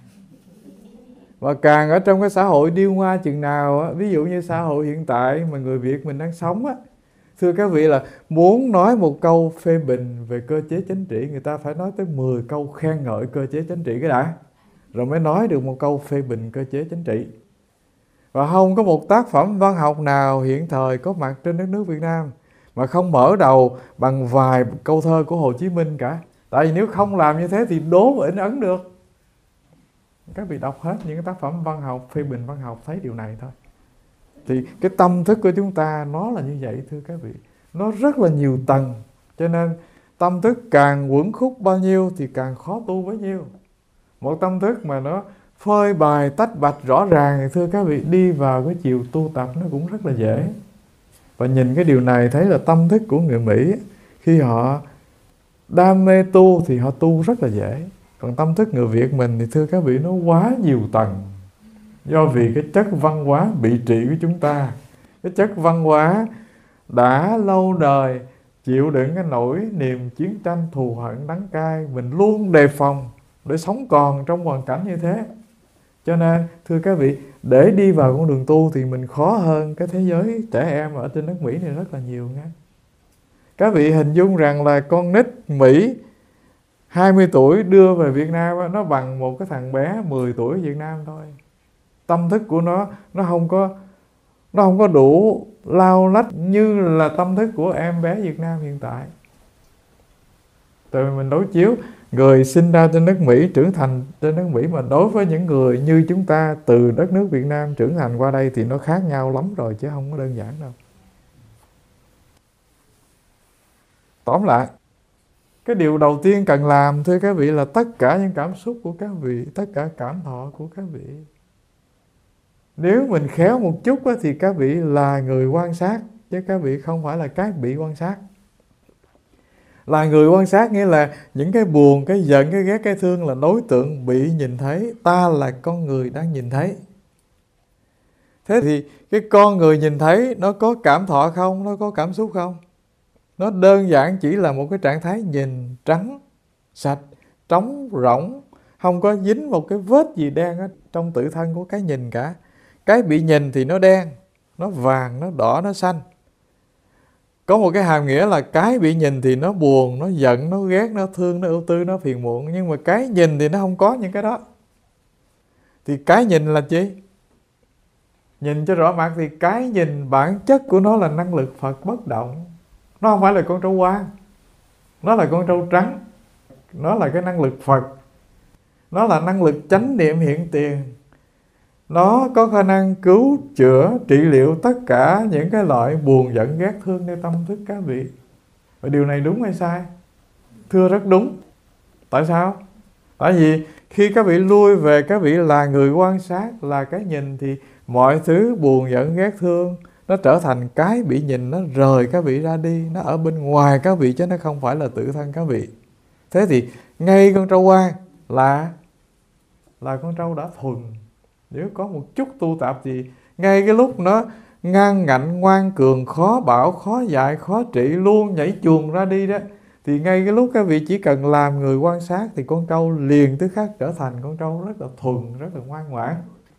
Và càng ở trong cái xã hội điêu hoa chừng nào á, ví dụ như xã hội hiện tại mà người Việt mình đang sống á, thưa các vị, là muốn nói một câu phê bình về cơ chế chính trị, người ta phải nói tới mười câu khen ngợi cơ chế chính trị cái đã, rồi mới nói được một câu phê bình cơ chế chính trị. Và không có một tác phẩm văn học nào hiện thời có mặt trên đất nước Việt Nam mà không mở đầu bằng vài câu thơ của Hồ Chí Minh cả. Tại vì nếu không làm như thế thì đố mà in ấn được. Các vị đọc hết những cái tác phẩm văn học, phê bình văn học thấy điều này thôi. Thì cái tâm thức của chúng ta nó là như vậy thưa các vị. Nó rất là nhiều tầng. Cho nên tâm thức càng quẩn khúc bao nhiêu thì càng khó tu bấy nhiêu. Một tâm thức mà nó phơi bày tách bạch rõ ràng thì thưa các vị, đi vào cái chiều tu tập nó cũng rất là dễ. Và nhìn cái điều này thấy là tâm thức của người Mỹ, khi họ đam mê tu thì họ tu rất là dễ. Còn tâm thức người Việt mình thì thưa các vị, nó quá nhiều tầng. Do vì cái chất văn hóa bị trị của chúng ta, cái chất văn hóa đã lâu đời chịu đựng cái nỗi niềm chiến tranh thù hận đắng cay, mình luôn đề phòng để sống còn trong hoàn cảnh như thế. Cho nên thưa các vị, để đi vào con đường tu thì mình khó hơn cái thế giới trẻ em ở trên đất Mỹ này rất là nhiều nha. Các vị hình dung rằng là con nít Mỹ hai mươi tuổi đưa về Việt Nam, nó bằng một cái thằng bé mười tuổi ở Việt Nam thôi. Tâm thức của nó nó không có nó không có đủ lao lách như là tâm thức của em bé Việt Nam hiện tại. Từ mình đối chiếu người sinh ra trên đất Mỹ, trưởng thành trên đất Mỹ, mà đối với những người như chúng ta từ đất nước Việt Nam trưởng thành qua đây thì nó khác nhau lắm rồi, chứ không có đơn giản đâu. Tóm lại, cái điều đầu tiên cần làm thưa các vị là tất cả những cảm xúc của các vị, tất cả cảm thọ của các vị, nếu mình khéo một chút á, thì các vị là người quan sát, chứ các vị không phải là cái bị quan sát. Là người quan sát nghĩa là những cái buồn, cái giận, cái ghét, cái thương là đối tượng bị nhìn thấy. Ta là con người đang nhìn thấy. Thế thì cái con người nhìn thấy nó có cảm thọ không? Nó có cảm xúc không? Nó đơn giản chỉ là một cái trạng thái nhìn trắng, sạch, trống rỗng, không có dính một cái vết gì đen ở trong tự thân của cái nhìn cả. Cái bị nhìn thì nó đen, nó vàng, nó đỏ, nó xanh. Có một cái hàm nghĩa là cái bị nhìn thì nó buồn, nó giận, nó ghét, nó thương, nó ưu tư, nó phiền muộn. Nhưng mà cái nhìn thì nó không có những cái đó. Thì cái nhìn là gì? Nhìn cho rõ mặt thì cái nhìn bản chất của nó là năng lực Phật bất động. Nó không phải là con trâu hoang, nó là con trâu trắng. Nó là cái năng lực Phật. Nó là năng lực chánh niệm hiện tiền. Nó có khả năng cứu chữa, trị liệu tất cả những cái loại buồn giận ghét thương theo tâm thức các vị. Và điều này đúng hay sai? Thưa rất đúng. Tại sao? Tại vì khi các vị lui về các vị là người quan sát, là cái nhìn, thì mọi thứ buồn giận ghét thương nó trở thành cái bị nhìn, nó rời các vị ra đi, nó ở bên ngoài các vị chứ nó không phải là tự thân các vị. Thế thì ngay con trâu hoang là là con trâu đã thuần. Nếu có một chút tu tập gì, ngay cái lúc nó ngang ngạnh, ngoan cường, khó bảo, khó dạy, khó trị, luôn nhảy chuồng ra đi đó, thì ngay cái lúc các vị chỉ cần làm người quan sát thì con trâu liền tức khắc trở thành con trâu rất là thuần, rất là ngoan ngoãn.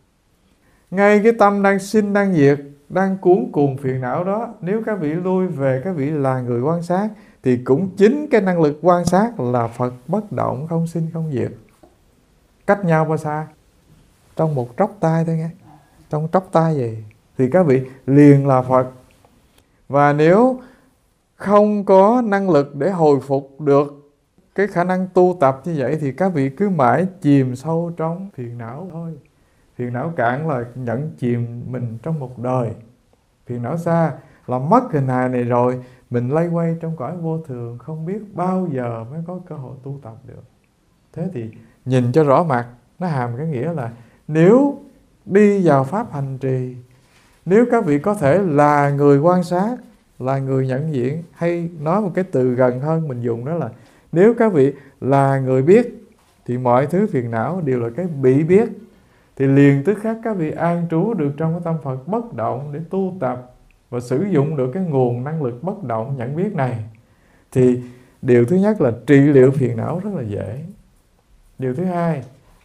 Ngay cái tâm đang sinh, đang diệt, đang cuốn cuồng phiền não đó, nếu các vị lui về các vị là người quan sát, thì cũng chính cái năng lực quan sát là Phật bất động, không sinh không diệt. Cách nhau bao xa? Trong một tróc tay thôi nghe. Trong tróc tay vậy thì các vị liền là Phật. Và nếu không có năng lực để hồi phục được cái khả năng tu tập như vậy, thì các vị cứ mãi chìm sâu trong phiền não thôi. Phiền não cạn là nhận chìm mình trong một đời. Phiền não xa là mất hình hài này rồi, mình lay quay trong cõi vô thường, không biết bao giờ mới có cơ hội tu tập được. Thế thì nhìn cho rõ mặt, nó hàm cái nghĩa là nếu đi vào pháp hành trì, nếu các vị có thể là người quan sát, là người nhận diện, hay nói một cái từ gần hơn mình dùng đó là nếu các vị là người biết, thì mọi thứ phiền não đều là cái bị biết, thì liền tức khắc các vị an trú được trong cái tâm Phật bất động để tu tập và sử dụng được cái nguồn năng lực bất động nhận biết này. Thì điều thứ nhất là trị liệu phiền não rất là dễ. Điều thứ hai,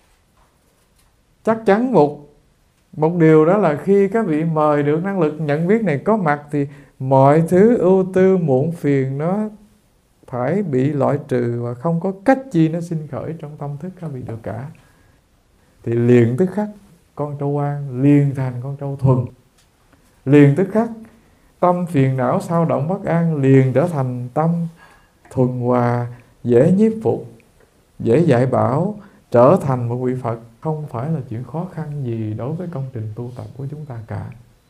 chắc chắn một một điều đó là khi các vị mời được năng lực nhận biết này có mặt, thì mọi thứ ưu tư muộn phiền nó phải bị loại trừ, và không có cách chi nó sinh khởi trong tâm thức các vị được cả. Thì liền tức khắc con trâu hoang liền thành con trâu thuần. Liền tức khắc tâm phiền não sao động bất an liền trở thành tâm thuần hòa, dễ nhiếp phục, dễ dạy bảo, trở thành một vị Phật. Không phải là chuyện khó khăn gì đối với công trình tu tập của chúng ta cả.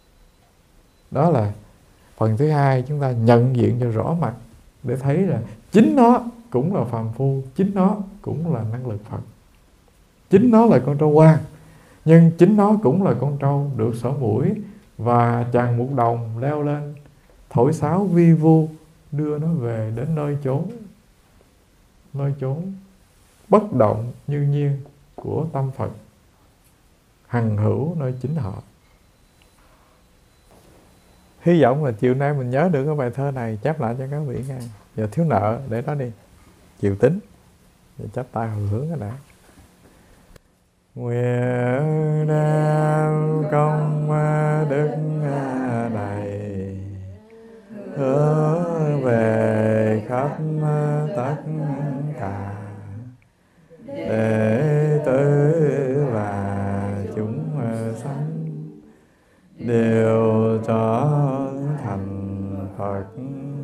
Đó là phần thứ hai, chúng ta nhận diện cho rõ mặt để thấy là chính nó cũng là phàm phu, chính nó cũng là năng lực Phật. Chính nó là con trâu hoang, nhưng chính nó cũng là con trâu được sổ mũi và chàng một đồng leo lên thổi sáo vi vu, đưa nó về đến nơi chốn nơi chốn bất động như nhiên của tâm Phật hằng hữu nơi chính họ. Hy vọng là chiều nay mình nhớ được cái bài thơ này, chép lại cho các vị nghe. Giờ thiếu nợ để đó đi, chiều tính. Giờ chắp tay hồi hướng cái đã. Nguyện đem công đức này hướng về khắp tất cả đệ tử và chúng sanh đều trở thành Phật